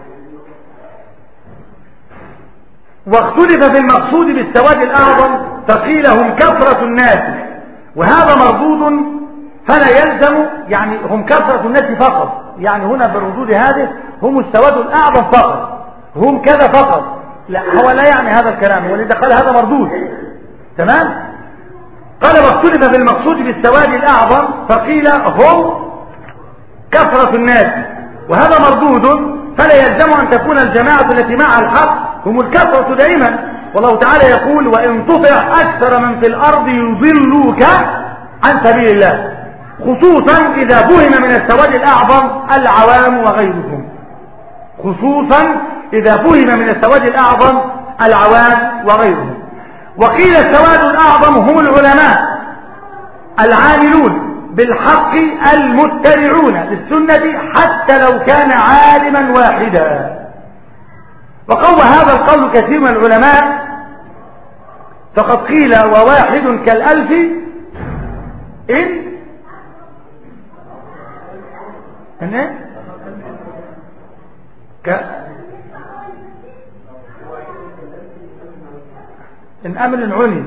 [SPEAKER 3] واختلف في المقصود بالسواد الأعظم فقيل هم كثرة الناس، وهذا مردود فلا يلزم، يعني هم كثرة الناس فقط، يعني هنا بالردود هذه هم السواد الأعظم فقط، هم كذا فقط، لا هو لا يعني هذا الكلام، ولذا قال هذا مردود. تمام. قال واختلف في المقصود بالسواد الأعظم فقيل هم كثرة الناس، وهذا مردود فلا يلزم أن تكون الجماعة التي مع الحق هم الكثرة دائما، والله تعالى يقول وإن تطع أكثر من في الأرض يضلوك عن سبيل الله، خصوصا إذا فهم من السواد الأعظم العوام وغيرهم، خصوصا إذا فهم من السواد الأعظم العوام وغيرهم. وقيل السواد الأعظم هم العلماء العاملون بالحق المتبعون للسنة حتى لو كان عالما واحدا. وقوى هذا القول كثير من العلماء، فقد قيل وواحد كالألف إن إن ك إن أمر عني.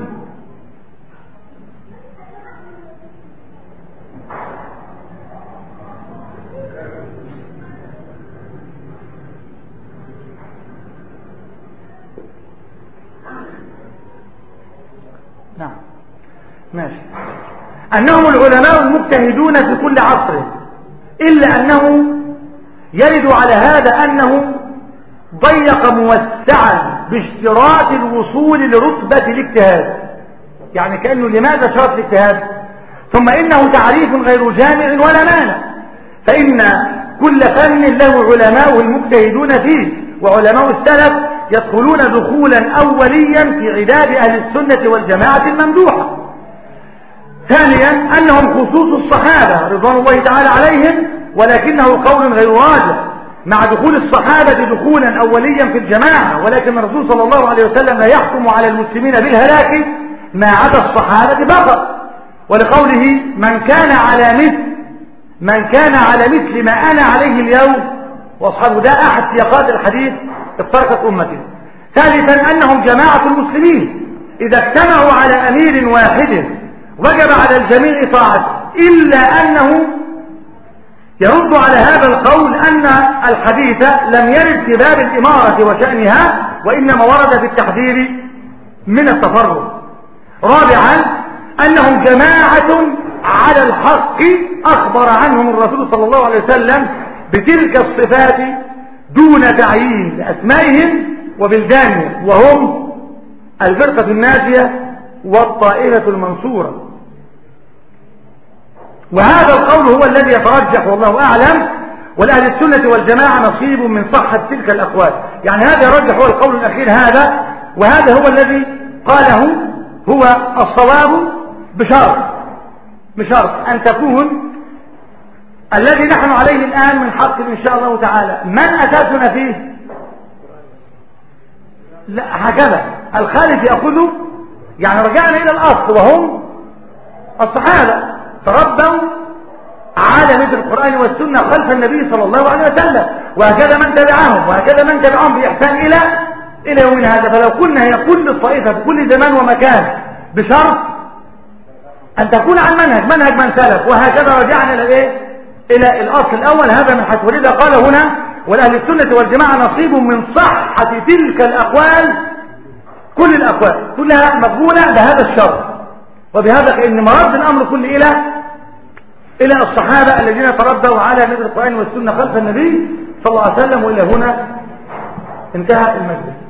[SPEAKER 3] نعم ماشي. أنهم العلماء المجتهدون في كل عصر، إلا أنه يرد على هذا أنه ضيق موسعا باشتراط الوصول لرتبة الاجتهاد، يعني كأنه لماذا شرط الاجتهاد؟ ثم إنه تعريف غير جامع ولا مانع، فإن كل فن له علماء المجتهدون فيه، وعلماء السلف يدخلون دخولا أوليا في عداد أهل السنة والجماعة الممدوحة. ثانيا أنهم خصوص الصحابة رضوان الله تعالى عليهم، ولكنه قول غير راجح، مع دخول الصحابة دخولا أوليا في الجماعة، ولكن الرسول صلى الله عليه وسلم لا يحكم على المسلمين بالهلاك ما عدا الصحابة فقط، ولقوله من كان على مثل من كان على مثل ما أنا عليه اليوم وأصحابه، ده أحد سياقات الحديث افترقت أمتي. ثالثا أنهم جماعة المسلمين إذا اجتمعوا على أمير واحد وجب على الجميع طاعته، إلا أنه يرد على هذا القول أن الحديث لم يرد في باب الإمارة وشأنها، وإنما ورد في التحذير من التفرق. رابعا أنهم جماعة على الحق أخبر عنهم الرسول صلى الله عليه وسلم بتلك الصفات دون تعيين لأسمائهم وبلدانهم، وهم الفرقة الناجية والطائفة المنصورة. وهذا القول هو الذي يترجح والله أعلم، ولأهل السنة والجماعة نصيب من صحة تلك الأقوال، يعني هذا يرجح هو القول الأخير هذا، وهذا هو الذي قاله هو الصواب بشرط بشرط أن تكون الذي نحن عليه الآن من حق إن شاء الله تعالى من أساسنا فيه. لا هكذا الخالف يأخذه، يعني رجعنا إلى الأصل وهم الصحابة تربوا على مثل القرآن والسنة خلف النبي صلى الله عليه وسلم، وهكذا من تبعهم وهكذا من تبعهم بإحسان إلى إلى يومنا هذا. فلو قلنا هي كل الطائفة في كل زمان ومكان بشرط أن تكون عن منهج منهج من سلف، وهكذا رجعنا إلى إيه؟ إلى الأصل الأول. هذا من حيث، ولذا قال هنا والأهل السنة والجماعة نصيب من صحة تلك الأقوال، كل الأقوال كلها مقبولة بهذا الشرط، وبهذا إن مرد الأمر كله إلى إلى الصحابة الذين تربوا على نزل القرآن والسنة خلف النبي صلى الله عليه وسلم. وإلى هنا انتهى المجلس.